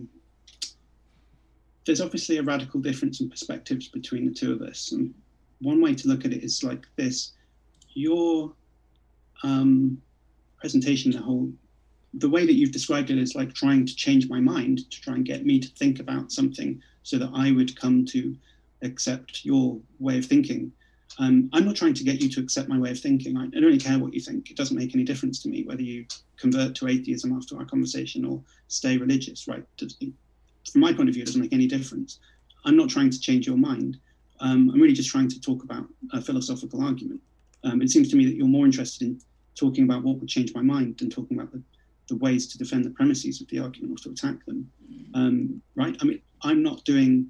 there's obviously a radical difference in perspectives between the two of us. And one way to look at it is like this: your presentation, the way that you've described it is like trying to change my mind, to try and get me to think about something so that I would come to accept your way of thinking. I'm not trying to get you to accept my way of thinking. I don't really care what you think. It doesn't make any difference to me whether you convert to atheism after our conversation or stay religious, right? From my point of view, it doesn't make any difference. I'm not trying to change your mind. I'm really just trying to talk about a philosophical argument. It seems to me that you're more interested in talking about what would change my mind than talking about the ways to defend the premises of the argument or to attack them, right? I mean, I'm not doing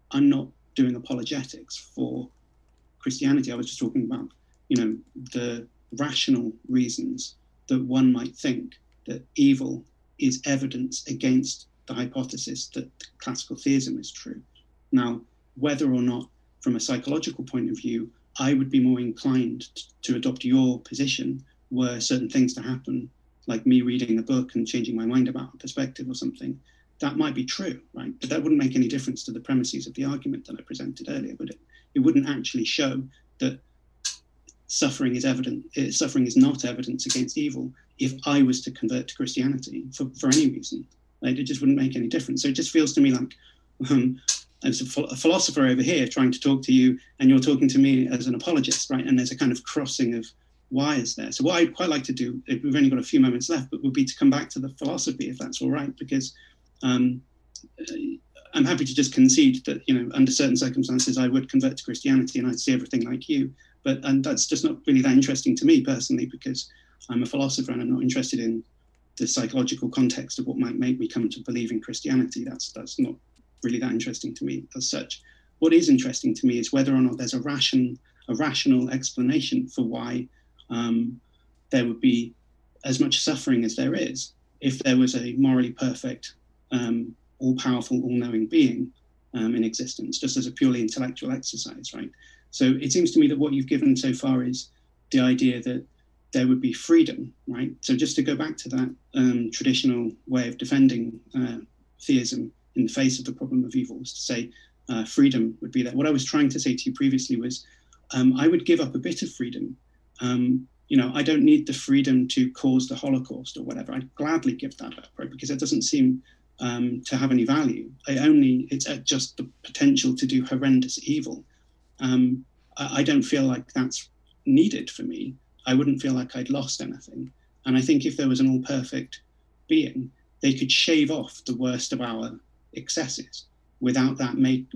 apologetics for Christianity. I was just talking about, the rational reasons that one might think that evil is evidence against the hypothesis that classical theism is true. Now, whether or not, from a psychological point of view, I would be more inclined to adopt your position were certain things to happen, like me reading a book and changing my mind about a perspective or something. That might be true, right? But that wouldn't make any difference to the premises of the argument that I presented earlier, would it? It wouldn't actually show that suffering is not evidence against evil if I was to convert to Christianity for any reason. Right? It just wouldn't make any difference. So it just feels to me like as a philosopher over here trying to talk to you, and you're talking to me as an apologist, right? And there's a kind of crossing of wires there. So what I'd quite like to do, we've only got a few moments left, but would be to come back to the philosophy, if that's all right, because I'm happy to just concede that, under certain circumstances, I would convert to Christianity and I'd see everything like you. And that's just not really that interesting to me personally, because I'm a philosopher and I'm not interested in the psychological context of what might make me come to believe in Christianity. That's not really that interesting to me as such. What is interesting to me is whether or not there's a rational explanation for why there would be as much suffering as there is if there was a morally perfect, all-powerful, all-knowing being in existence, just as a purely intellectual exercise, right? So it seems to me that what you've given so far is the idea that there would be freedom, right? So just to go back to that traditional way of defending theism in the face of the problem of evil, is to say freedom would be there. What I was trying to say to you previously was I would give up a bit of freedom. I don't need the freedom to cause the Holocaust or whatever. I'd gladly give that up, right? Because it doesn't seem to have any value. It's just the potential to do horrendous evil. I don't feel like that's needed for me. I wouldn't feel like I'd lost anything. And I think if there was an all-perfect being, they could shave off the worst of our excesses without that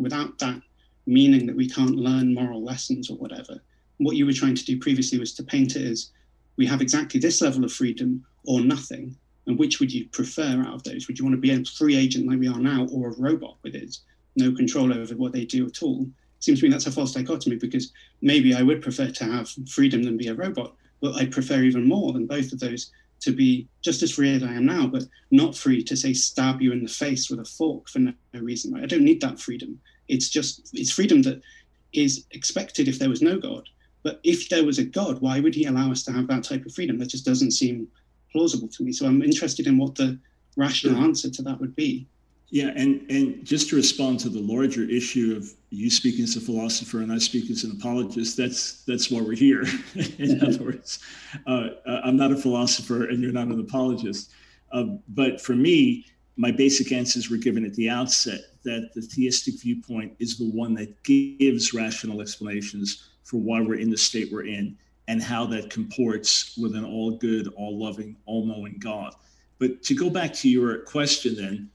meaning that we can't learn moral lessons or whatever. What you were trying to do previously was to paint it as we have exactly this level of freedom or nothing. And which would you prefer out of those? Would you want to be a free agent like we are now, or a robot with no control over what they do at all? Seems to me that's a false dichotomy, because maybe I would prefer to have freedom than be a robot, but I'd prefer even more than both of those to be just as free as I am now, but not free to, say, stab you in the face with a fork for no reason. Right? I don't need that freedom. It's freedom that is expected if there was no God. But if there was a God, why would he allow us to have that type of freedom? That just doesn't seem plausible to me. So I'm interested in what the rational answer to that would be. Yeah, and just to respond to the larger issue of you speaking as a philosopher and I speak as an apologist, that's why we're here. In other words, I'm not a philosopher and you're not an apologist. But for me, my basic answers were given at the outset, that the theistic viewpoint is the one that gives rational explanations for why we're in the state we're in and how that comports with an all-good, all-loving, all-knowing God. But to go back to your question then,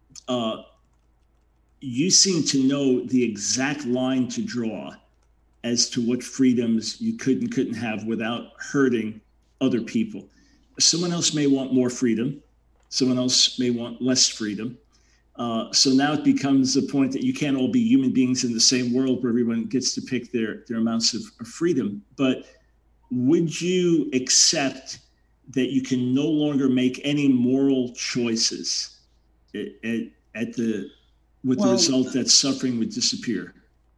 you seem to know the exact line to draw as to what freedoms you could and couldn't have without hurting other people. Someone else may want more freedom. Someone else may want less freedom. So now it becomes a point that you can't all be human beings in the same world where everyone gets to pick their amounts of freedom. But would you accept that you can no longer make any moral choices with the result that suffering would disappear?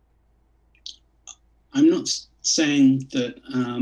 I'm not saying that.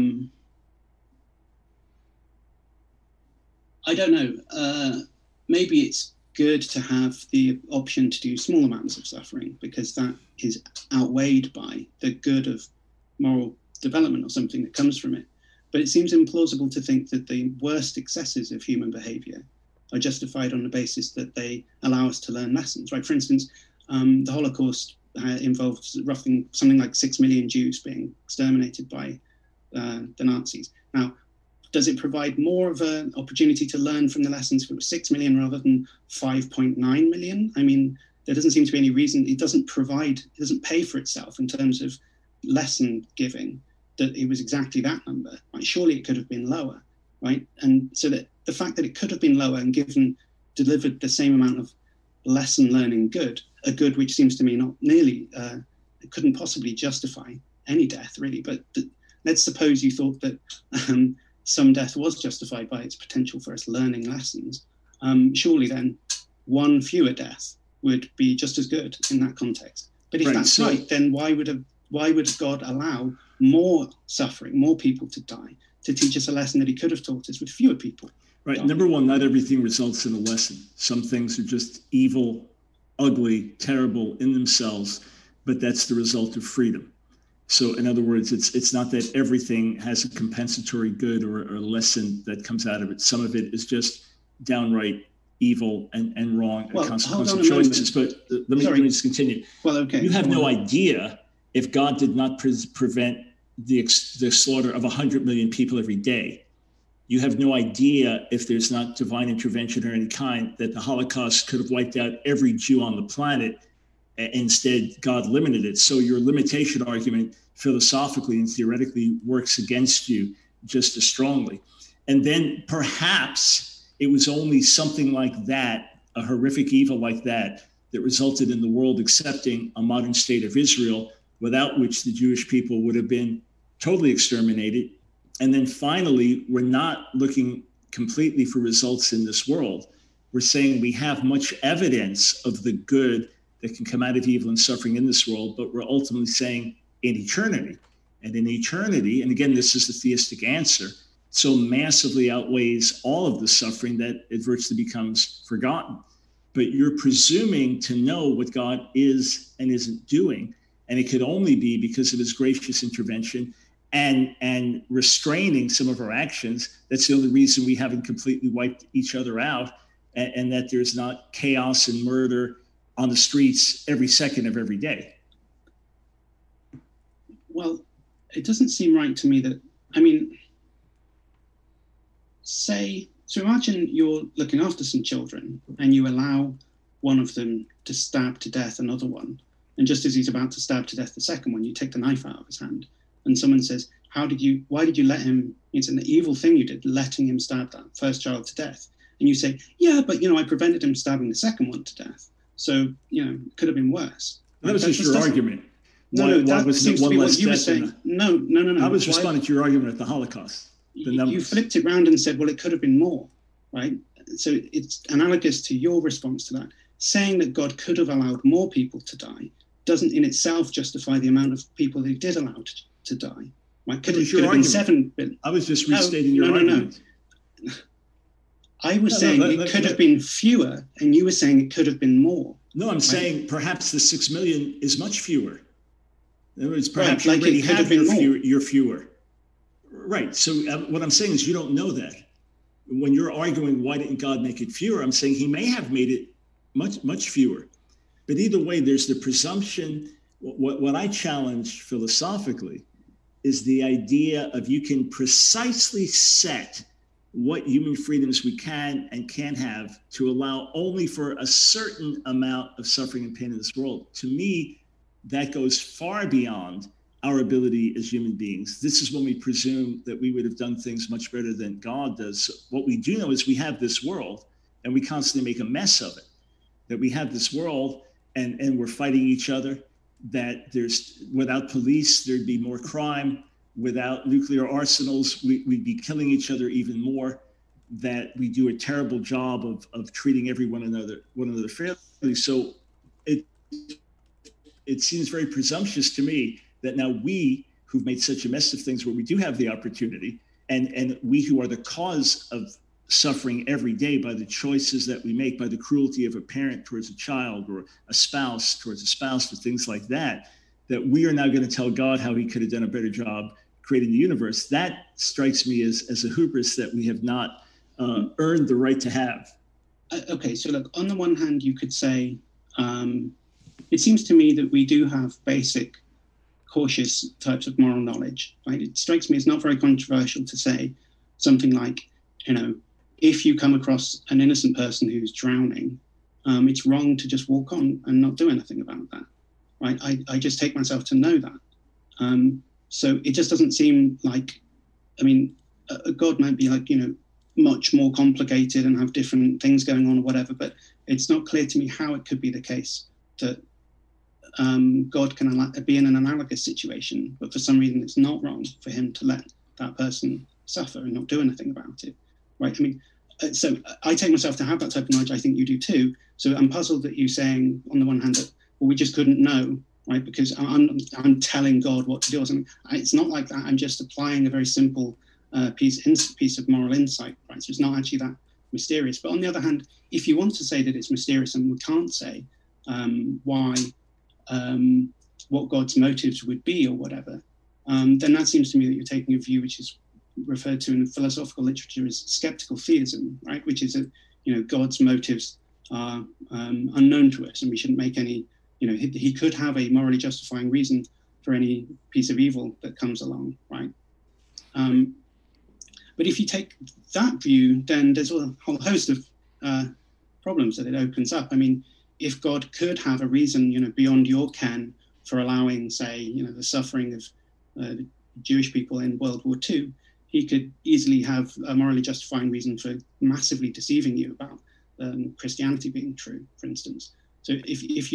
I don't know. Maybe it's good to have the option to do small amounts of suffering because that is outweighed by the good of moral development or something that comes from it. But it seems implausible to think that the worst excesses of human behavior are justified on the basis that they allow us to learn lessons, right? For instance, the Holocaust involved roughly something like 6 million Jews being exterminated by the Nazis. Now, does it provide more of an opportunity to learn from the lessons if it was 6 million rather than 5.9 million? I mean, there doesn't seem to be any reason. It doesn't pay for itself in terms of lesson giving that it was exactly that number. Right? Surely it could have been lower, right? And so that the fact that it could have been lower and delivered the same amount of lesson learning good, a good which seems to me not nearly, it couldn't possibly justify any death really. But let's suppose you thought that some death was justified by its potential for us learning lessons. Surely then one fewer death would be just as good in that context. But if that's right, then why would God allow more suffering, more people to die, to teach us a lesson that he could have taught us with fewer people? Right. Dying? Number one, not everything results in a lesson. Some things are just evil, ugly, terrible in themselves, but that's the result of freedom. So in other words, it's not that everything has a compensatory good or a lesson that comes out of it. Some of it is just downright evil and wrong and consequential choices. But let me just continue. Well, okay. You have no idea if God did not prevent the slaughter of 100 million people every day. You have no idea if there's not divine intervention or any kind that the Holocaust could have wiped out every Jew on the planet. Instead, God limited it. So your limitation argument philosophically and theoretically works against you just as strongly. And then perhaps it was only something like that, a horrific evil like that resulted in the world accepting a modern state of Israel, without which the Jewish people would have been totally exterminated. And then finally, we're not looking completely for results in this world. We're saying we have much evidence of the good that can come out of evil and suffering in this world, but we're ultimately saying in eternity. And in eternity, and again, this is the theistic answer, so massively outweighs all of the suffering that it virtually becomes forgotten. But you're presuming to know what God is and isn't doing, and it could only be because of his gracious intervention and restraining some of our actions. That's the only reason we haven't completely wiped each other out, and that there's not chaos and murder on the streets every second of every day. Well, it doesn't seem right to me that, so imagine you're looking after some children and you allow one of them to stab to death another one. And just as he's about to stab to death the second one, you take the knife out of his hand. And someone says, why did you let him, it's an evil thing you did, letting him stab that first child to death. And you say, yeah, but I prevented him stabbing the second one to death. So, it could have been worse. That was just your argument. That seems to be what you were saying. No. I was responding to your argument at the Holocaust. You flipped it round and said, well, it could have been more, right? So it's analogous to your response to that. Saying that God could have allowed more people to die doesn't in itself justify the amount of people that he did allow to die. Right? Could have been 7 billion. I was just restating your argument. No. I was saying it could have been fewer, and you were saying it could have been more. No, I'm saying perhaps the 6 million is much fewer. In other words, perhaps you already have your fewer. Right. So what I'm saying is you don't know that. When you're arguing why didn't God make it fewer, I'm saying he may have made it much fewer. But either way, there's the presumption. What I challenge philosophically is the idea of you can precisely set what human freedoms we can and can't have to allow only for a certain amount of suffering and pain in this world. To me, that goes far beyond our ability as human beings. This is when we presume that we would have done things much better than God does. So what we do know is we have this world and we constantly make a mess of it, that we have this world and we're fighting each other, that there's, without police, there'd be more crime. Without nuclear arsenals, we'd be killing each other even more, that we do a terrible job of treating one another fairly. So it seems very presumptuous to me that now we, who've made such a mess of things where we do have the opportunity, and we who are the cause of suffering every day by the choices that we make, by the cruelty of a parent towards a child or a spouse towards a spouse, or things like that, that we are now going to tell God how he could have done a better job creating the universe. That strikes me as a hubris that we have not earned the right to have. Okay, so look, on the one hand, you could say, it seems to me that we do have basic cautious types of moral knowledge, right? It strikes me as not very controversial to say something like, if you come across an innocent person who's drowning, it's wrong to just walk on and not do anything about that, right? I just take myself to know that. So it just doesn't seem like, God might be like, much more complicated and have different things going on or whatever, but it's not clear to me how it could be the case that God can be in an analogous situation, but for some reason it's not wrong for him to let that person suffer and not do anything about it, right? So I take myself to have that type of knowledge. I think you do too. So I'm puzzled that you're saying on the one hand that, well, we just couldn't know, right? Because I'm telling God what to do or something. It's not like that. I'm just applying a very simple piece of moral insight, right? So it's not actually that mysterious. But on the other hand, if you want to say that it's mysterious and we can't say what God's motives would be or whatever, then that seems to me that you're taking a view which is referred to in philosophical literature as skeptical theism, right? Which is that God's motives are unknown to us, and we shouldn't make any. He could have a morally justifying reason for any piece of evil that comes along, right? But if you take that view, then there's a whole host of problems that it opens up. If God could have a reason, beyond your ken for allowing, say, the suffering of Jewish people in World War II, he could easily have a morally justifying reason for massively deceiving you about Christianity being true, for instance. So if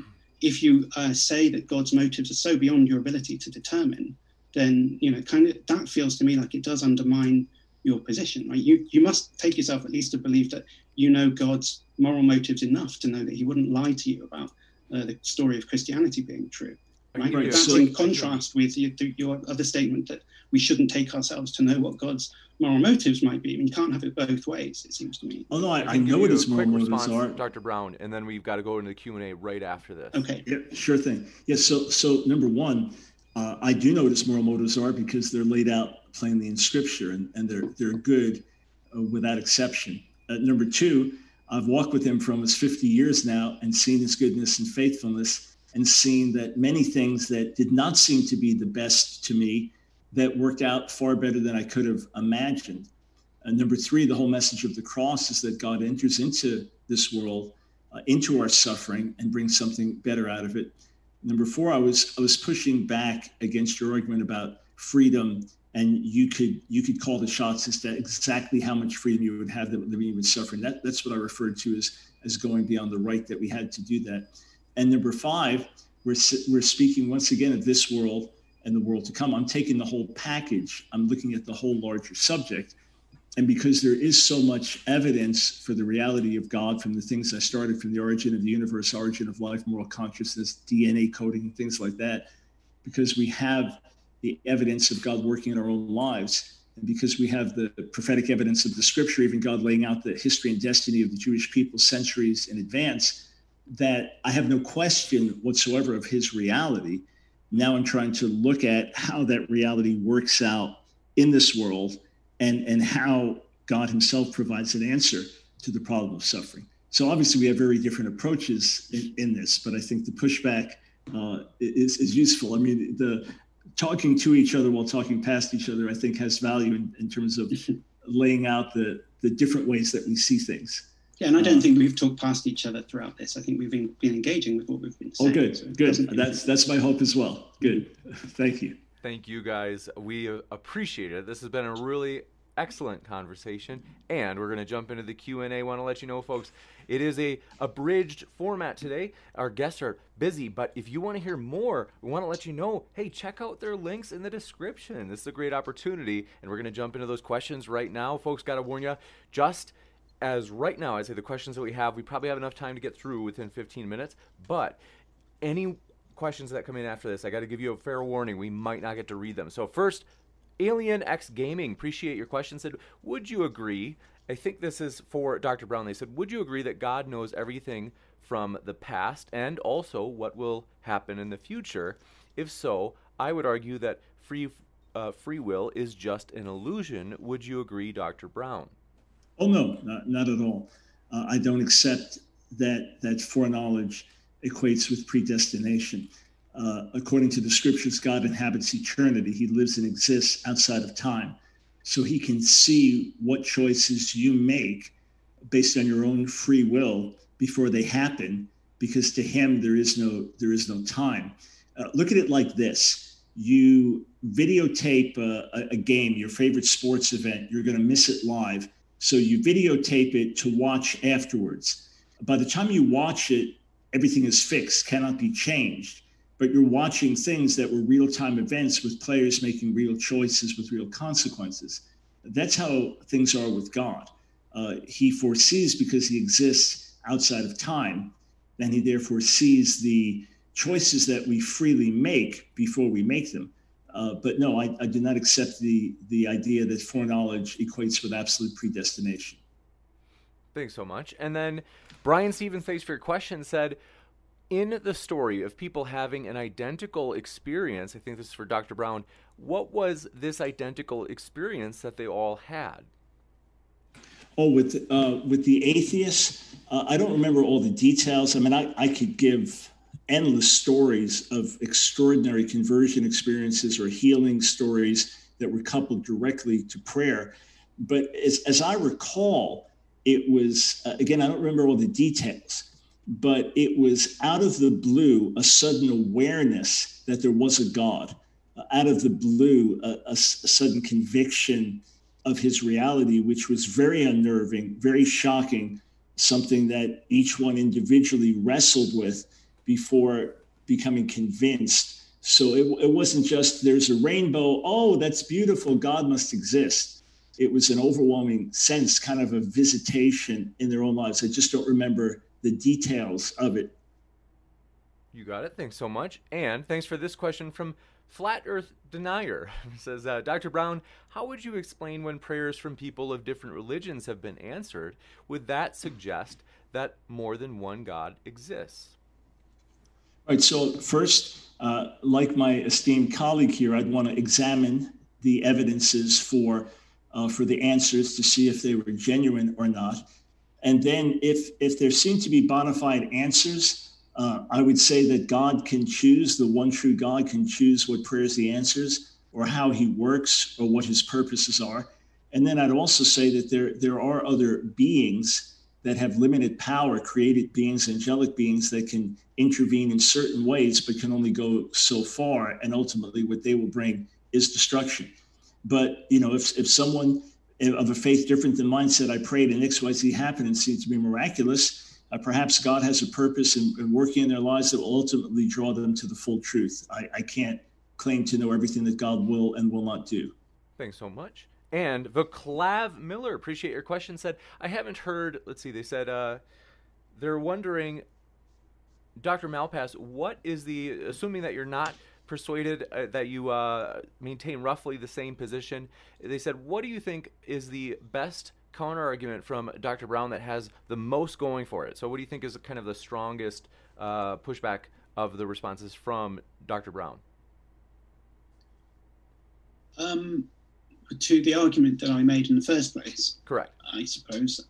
you say that God's motives are so beyond your ability to determine, then that feels to me like it does undermine your position, right? You must take yourself at least to believe that God's moral motives enough to know that he wouldn't lie to you about the story of Christianity being true, right? That's in contrast with your other statement that we shouldn't take ourselves to know what God's moral motives might be. You can't have it both ways, it seems to me. Oh no, I know what his moral motives are, Dr. Brown, and then we've got to go into the Q&A right after this. Okay. Yeah, sure thing. Yeah. So number one, I do know what his moral motives are because they're laid out plainly in Scripture, and they're good without exception. Number two, I've walked with him for almost 50 years now and seen his goodness and faithfulness, and seen that many things that did not seem to be the best to me that worked out far better than I could have imagined. And number three, the whole message of the cross is that God enters into this world, into our suffering, and brings something better out of it. Number four, I was pushing back against your argument about freedom, and you could call the shots as to exactly how much freedom you would have that you would suffer. And that's what I referred to as going beyond the right, that we had to do that. And number five, we're speaking once again of this world and the world to come. I'm taking the whole package. I'm looking at the whole larger subject. And because there is so much evidence for the reality of God from the things I started, from the origin of the universe, origin of life, moral consciousness, DNA coding, and things like that, because we have the evidence of God working in our own lives, and because we have the prophetic evidence of the Scripture, even God laying out the history and destiny of the Jewish people centuries in advance, that I have no question whatsoever of his reality. Now I'm trying to look at how that reality works out in this world, and how God himself provides an answer to the problem of suffering. So obviously we have very different approaches in this, but I think the pushback is useful. The talking to each other while talking past each other, I think, has value in terms of laying out the different ways that we see things. Yeah, and I don't think we've talked past each other throughout this. I think we've been engaging with what we've been saying. Oh, good, so good. That's my hope as well. Good. Thank you. Thank you, guys. We appreciate it. This has been a really excellent conversation, and we're going to jump into the Q&A. I want to let you know, folks, it is a abridged format today. Our guests are busy, but if you want to hear more, we want to let you know, hey, check out their links in the description. This is a great opportunity, and we're going to jump into those questions right now. Folks, got to warn you, just as right now, I'd say the questions that we probably have enough time to get through within 15 minutes, but any questions that come in after this, I got to give you a fair warning. We might not get to read them. So first, Alien X Gaming, appreciate your question, said, would you agree, I think this is for Dr. Brown, they said, would you agree that God knows everything from the past and also what will happen in the future? If so, I would argue that free will is just an illusion. Would you agree, Dr. Brown? Oh, no, not at all. I don't accept that foreknowledge equates with predestination. According to the scriptures, God inhabits eternity. He lives and exists outside of time. So he can see what choices you make based on your own free will before they happen, because to him there is no time. Look at it like this. You videotape a game, your favorite sports event, you're going to miss it live. So you videotape it to watch afterwards. By the time you watch it, everything is fixed, cannot be changed. But you're watching things that were real-time events with players making real choices with real consequences. That's how things are with God. He foresees because he exists outside of time, and he therefore sees the choices that we freely make before we make them. But no, I do not accept the idea that foreknowledge equates with absolute predestination. Thanks so much. And then Brian Stevens, thanks for your question, said, in the story of people having an identical experience, I think this is for Dr. Brown, what was this identical experience that they all had? Oh, with the atheists, I don't remember all the details. I mean, I could give endless stories of extraordinary conversion experiences or healing stories that were coupled directly to prayer. But as I recall, it was, again, I don't remember all the details, but it was out of the blue, a sudden awareness that there was a God. Out of the blue, a sudden conviction of his reality, which was very unnerving, very shocking, something that each one individually wrestled with before becoming convinced. So it wasn't just, there's a rainbow, oh, that's beautiful, God must exist. It was an overwhelming sense, kind of a visitation in their own lives. I just don't remember the details of it. You got it. Thanks so much. And thanks for this question from Flat Earth Denier. It says, Dr. Brown, how would you explain when prayers from people of different religions have been answered? Would that suggest that more than one God exists? All right. So first, like my esteemed colleague here, I'd want to examine the evidences for the answers to see if they were genuine or not. And then if there seem to be bona fide answers, I would say that God can choose, the one true God can choose what prayers he answers or how he works or what his purposes are. And then I'd also say that there are other beings that have limited power, created beings, angelic beings that can intervene in certain ways, but can only go so far. And ultimately what they will bring is destruction. But, you know, if someone of a faith different than mine said, I prayed and XYZ happened and seemed to be miraculous, perhaps God has a purpose in working in their lives that will ultimately draw them to the full truth. I can't claim to know everything that God will and will not do. Thanks so much. And Vaclav Miller, appreciate your question, said, I haven't heard, let's see, they said, they're wondering, Dr. Malpass, what is assuming that you're not persuaded that you maintain roughly the same position, they said, what do you think is the best counter-argument from Dr. Brown that has the most going for it? So what do you think is kind of the strongest pushback of the responses from Dr. Brown? To the argument that I made in the first place. Correct. I suppose.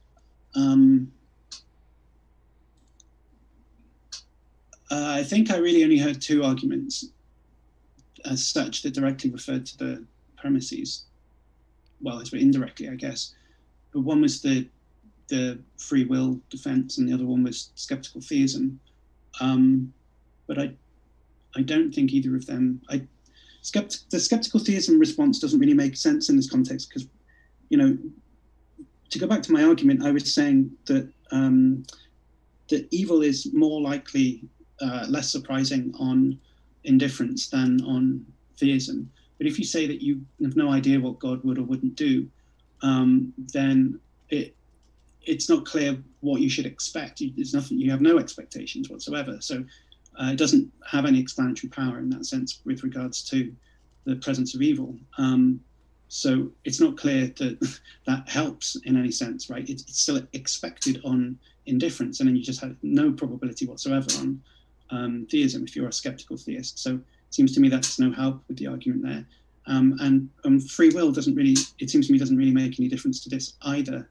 I think I really only heard two arguments as such that directly referred to the premises. well, it's indirectly, I guess. But one was the free will defense, and the other one was skeptical theism. But I don't think either of them. The skeptical theism response doesn't really make sense in this context because, to go back to my argument, I was saying that that evil is more likely, less surprising on indifference than on theism. But if you say that you have no idea what God would or wouldn't do, then it's not clear what you should expect. There's nothing. You have no expectations whatsoever. So it doesn't have any explanatory power in that sense with regards to the presence of evil. So it's not clear that that helps in any sense, right? It's still expected on indifference, and then you just have no probability whatsoever on theism if you're a skeptical theist. So it seems to me that's no help with the argument there. And free will doesn't really make any difference to this either.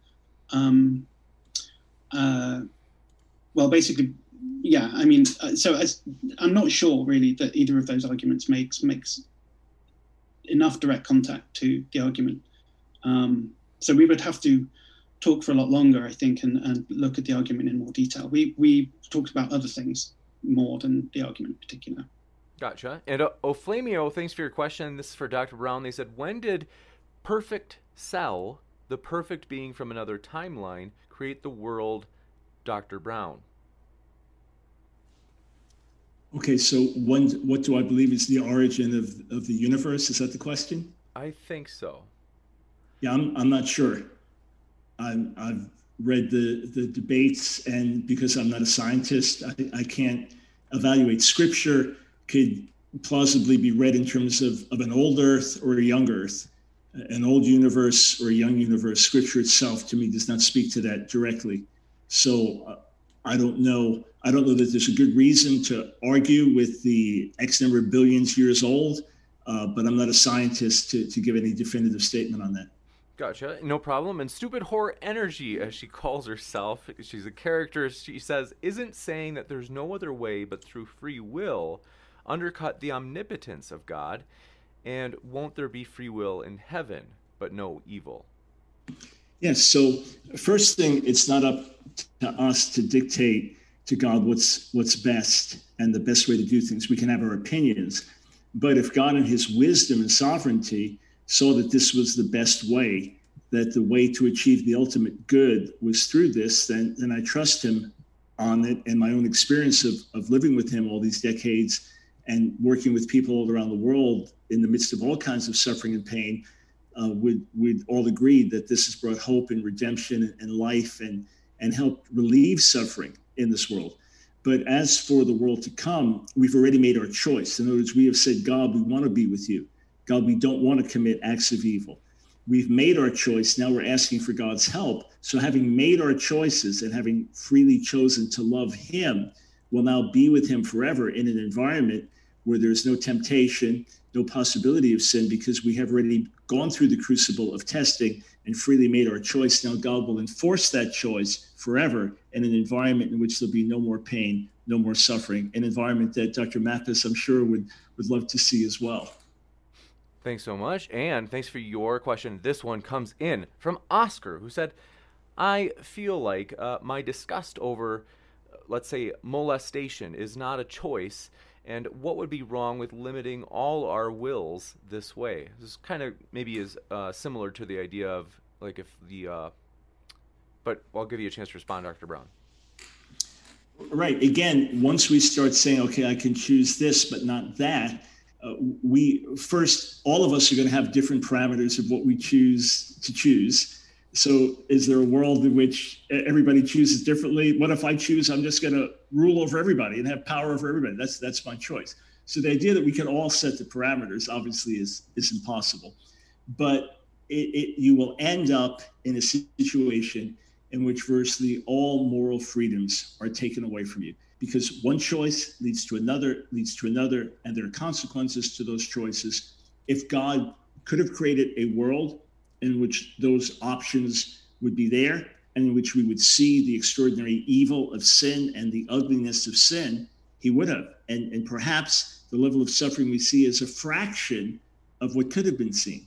Well, basically, yeah. I mean, I'm not sure really that either of those arguments makes enough direct contact to the argument. So we would have to talk for a lot longer, I think, and look at the argument in more detail. We talked about other things more than the argument in particular. Gotcha. And Oflamio, thanks for your question. This is for Dr. Brown. They said, when did Perfect Cell, the perfect being from another timeline, create the world, Dr. Brown? Okay, so what do I believe is the origin of the universe? Is that the question? I think so. Yeah, I'm not sure. I've read the debates, and because I'm not a scientist, I can't evaluate. Scripture could plausibly be read in terms of an old earth or a young earth, an old universe or a young universe. Scripture itself, to me, does not speak to that directly. So I don't know that there's a good reason to argue with the X number of billions years old, but I'm not a scientist to give any definitive statement on that. Gotcha, no problem. And Stupid Horror Energy, as she calls herself, she's a character, she says, isn't saying that there's no other way but through free will undercut the omnipotence of God, and won't there be free will in heaven, but no evil? Yes, so first thing, it's not up to us to dictate to God what's best and the best way to do things. We can have our opinions, but if God in his wisdom and sovereignty saw that this was the best way, that the way to achieve the ultimate good was through this, then I trust him on it. And my own experience of living with him all these decades and working with people all around the world in the midst of all kinds of suffering and pain, would all agree that this has brought hope and redemption and life and helped relieve suffering in this world. But as for the world to come, we've already made our choice. In other words, we have said, God, we want to be with you. God, we don't want to commit acts of evil. We've made our choice. Now we're asking for God's help. So having made our choices and having freely chosen to love him, we'll now be with him forever in an environment where there's no temptation, no possibility of sin, because we have already gone through the crucible of testing and freely made our choice. Now God will enforce that choice forever in an environment in which there'll be no more pain, no more suffering, an environment that Dr. Mappes, I'm sure, would love to see as well. Thanks so much, and thanks for your question. This one comes in from Oscar, who said, I feel like my disgust over, let's say, molestation is not a choice, and what would be wrong with limiting all our wills this way? This kind of maybe is similar to the idea of, like, if the... but I'll give you a chance to respond, Dr. Brown. Right. Again, once we start saying, okay, I can choose this, but not that, all of us are going to have different parameters of what we choose to choose. So is there a world in which everybody chooses differently? What if I choose I'm just going to rule over everybody and have power over everybody? That's my choice. So the idea that we can all set the parameters obviously is impossible. But you will end up in a situation in which virtually all moral freedoms are taken away from you, because one choice leads to another, and there are consequences to those choices. If God could have created a world in which those options would be there, and in which we would see the extraordinary evil of sin and the ugliness of sin, he would have. And perhaps the level of suffering we see is a fraction of what could have been seen.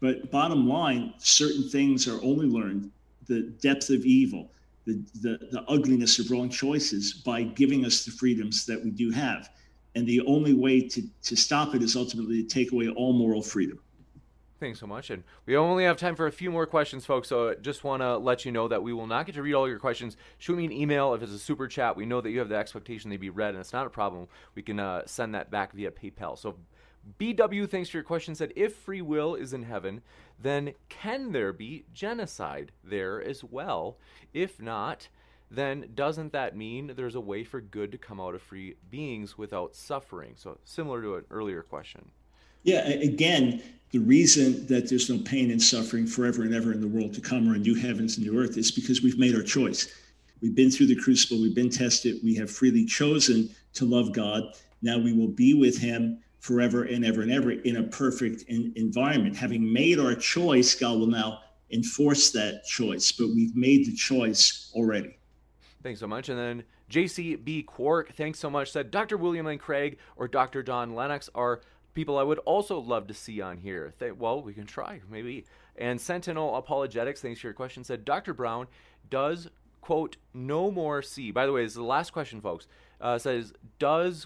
But bottom line, certain things are only learned, the depth of evil, the ugliness of wrong choices, by giving us the freedoms that we do have. And the only way to stop it is ultimately to take away all moral freedom. Thanks so much. And we only have time for a few more questions, folks. So just want to let you know that we will not get to read all your questions. Shoot me an email if it's a super chat. We know that you have the expectation they'd be read, and it's not a problem. We can send that back via PayPal. So BW, thanks for your question, said, if free will is in heaven, then can there be genocide there as well? If not, then doesn't that mean there's a way for good to come out of free beings without suffering? So similar to an earlier question. Yeah, again, the reason that there's no pain and suffering forever and ever in the world to come, or in new heavens and new earth, is because we've made our choice. We've been through the crucible, we've been tested, we have freely chosen to love God. Now we will be with him forever and ever and ever in a perfect environment. Having made our choice, God will now enforce that choice, but we've made the choice already. Thanks so much. And then JCB Quark, thanks so much, said, Dr. William Lane Craig or Dr. Don Lennox are people I would also love to see on here. Well, we can try, maybe. And Sentinel Apologetics, thanks for your question, said, Dr. Brown, does, quote, no more see, by the way, this is the last question, folks, says, does,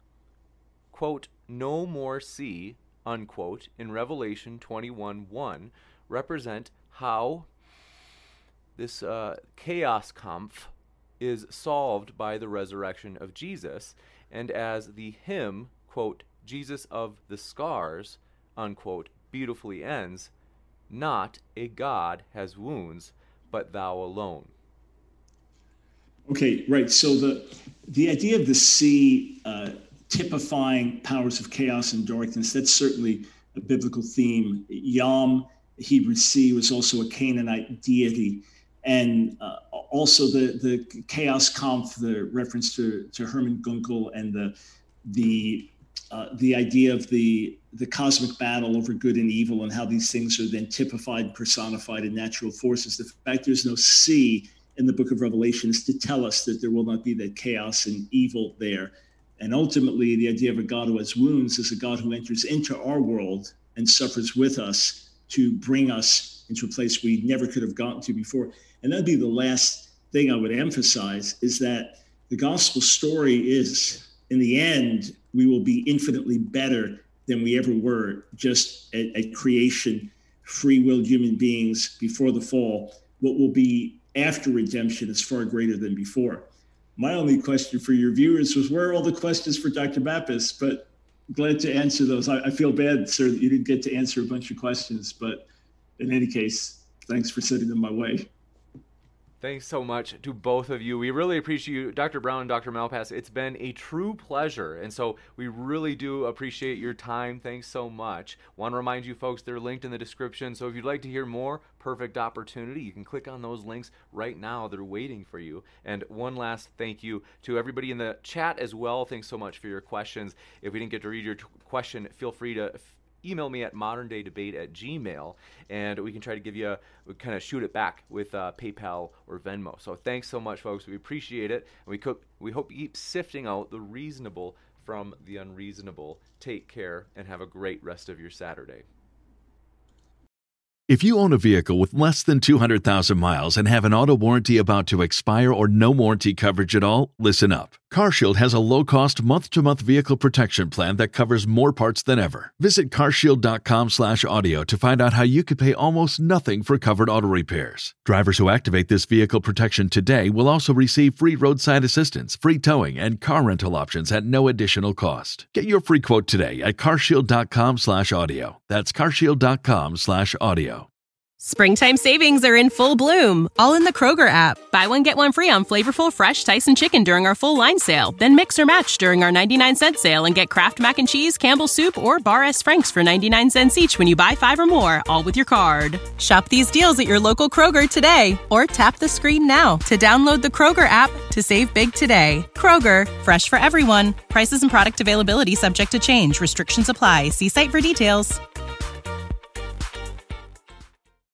quote, no more see, unquote, in Revelation 21:1 represent how this chaos Kampf is solved by the resurrection of Jesus, and as the hymn, quote, Jesus of the scars, unquote, beautifully ends, not a God has wounds, but thou alone. Okay, right. So the idea of the sea typifying powers of chaos and darkness, that's certainly a biblical theme. Yam, Hebrew sea, was also a Canaanite deity. And also the chaos Kampf, the reference to Hermann Gunkel, and the idea of the cosmic battle over good and evil, and how these things are then typified and personified in natural forces. The fact there's no sea in the book of Revelation is to tell us that there will not be that chaos and evil there. And ultimately, the idea of a God who has wounds is a God who enters into our world and suffers with us to bring us into a place we never could have gotten to before. And that'd be the last thing I would emphasize, is that the gospel story is, in the end, we will be infinitely better than we ever were just at creation, free-willed human beings before the fall. What will be after redemption is far greater than before. My only question for your viewers was, where are all the questions for Dr. Mappes? But glad to answer those. I feel bad, sir, that you didn't get to answer a bunch of questions, but in any case, thanks for sending them my way. Thanks so much to both of you. We really appreciate you, Dr. Brown and Dr. Malpass. It's been a true pleasure, and so we really do appreciate your time. Thanks so much. Want to remind you folks, they're linked in the description, so if you'd like to hear more, perfect opportunity. You can click on those links right now. They're waiting for you. And one last thank you to everybody in the chat as well. Thanks so much for your questions. If we didn't get to read your question, feel free to email me at moderndaydebate@gmail.com, and we can try to give you kind of shoot it back with PayPal or Venmo. So thanks so much, folks. We appreciate it. And we hope you keep sifting out the reasonable from the unreasonable. Take care and have a great rest of your Saturday. If you own a vehicle with less than 200,000 miles and have an auto warranty about to expire or no warranty coverage at all, listen up. CarShield has a low-cost month-to-month vehicle protection plan that covers more parts than ever. Visit carshield.com/audio to find out how you could pay almost nothing for covered auto repairs. Drivers who activate this vehicle protection today will also receive free roadside assistance, free towing, and car rental options at no additional cost. Get your free quote today at carshield.com/audio. That's carshield.com/audio. Springtime savings are in full bloom, all in the Kroger app. Buy one, get one free on flavorful fresh Tyson chicken during our full line sale. Then mix or match during our 99-cent sale and get Kraft Mac and Cheese, Campbell's Soup, or Bar S. Frank's for 99 cents each when you buy 5 or more, all with your card. Shop these deals at your local Kroger today, or tap the screen now to download the Kroger app to save big today. Kroger, fresh for everyone. Prices and product availability subject to change. Restrictions apply. See site for details.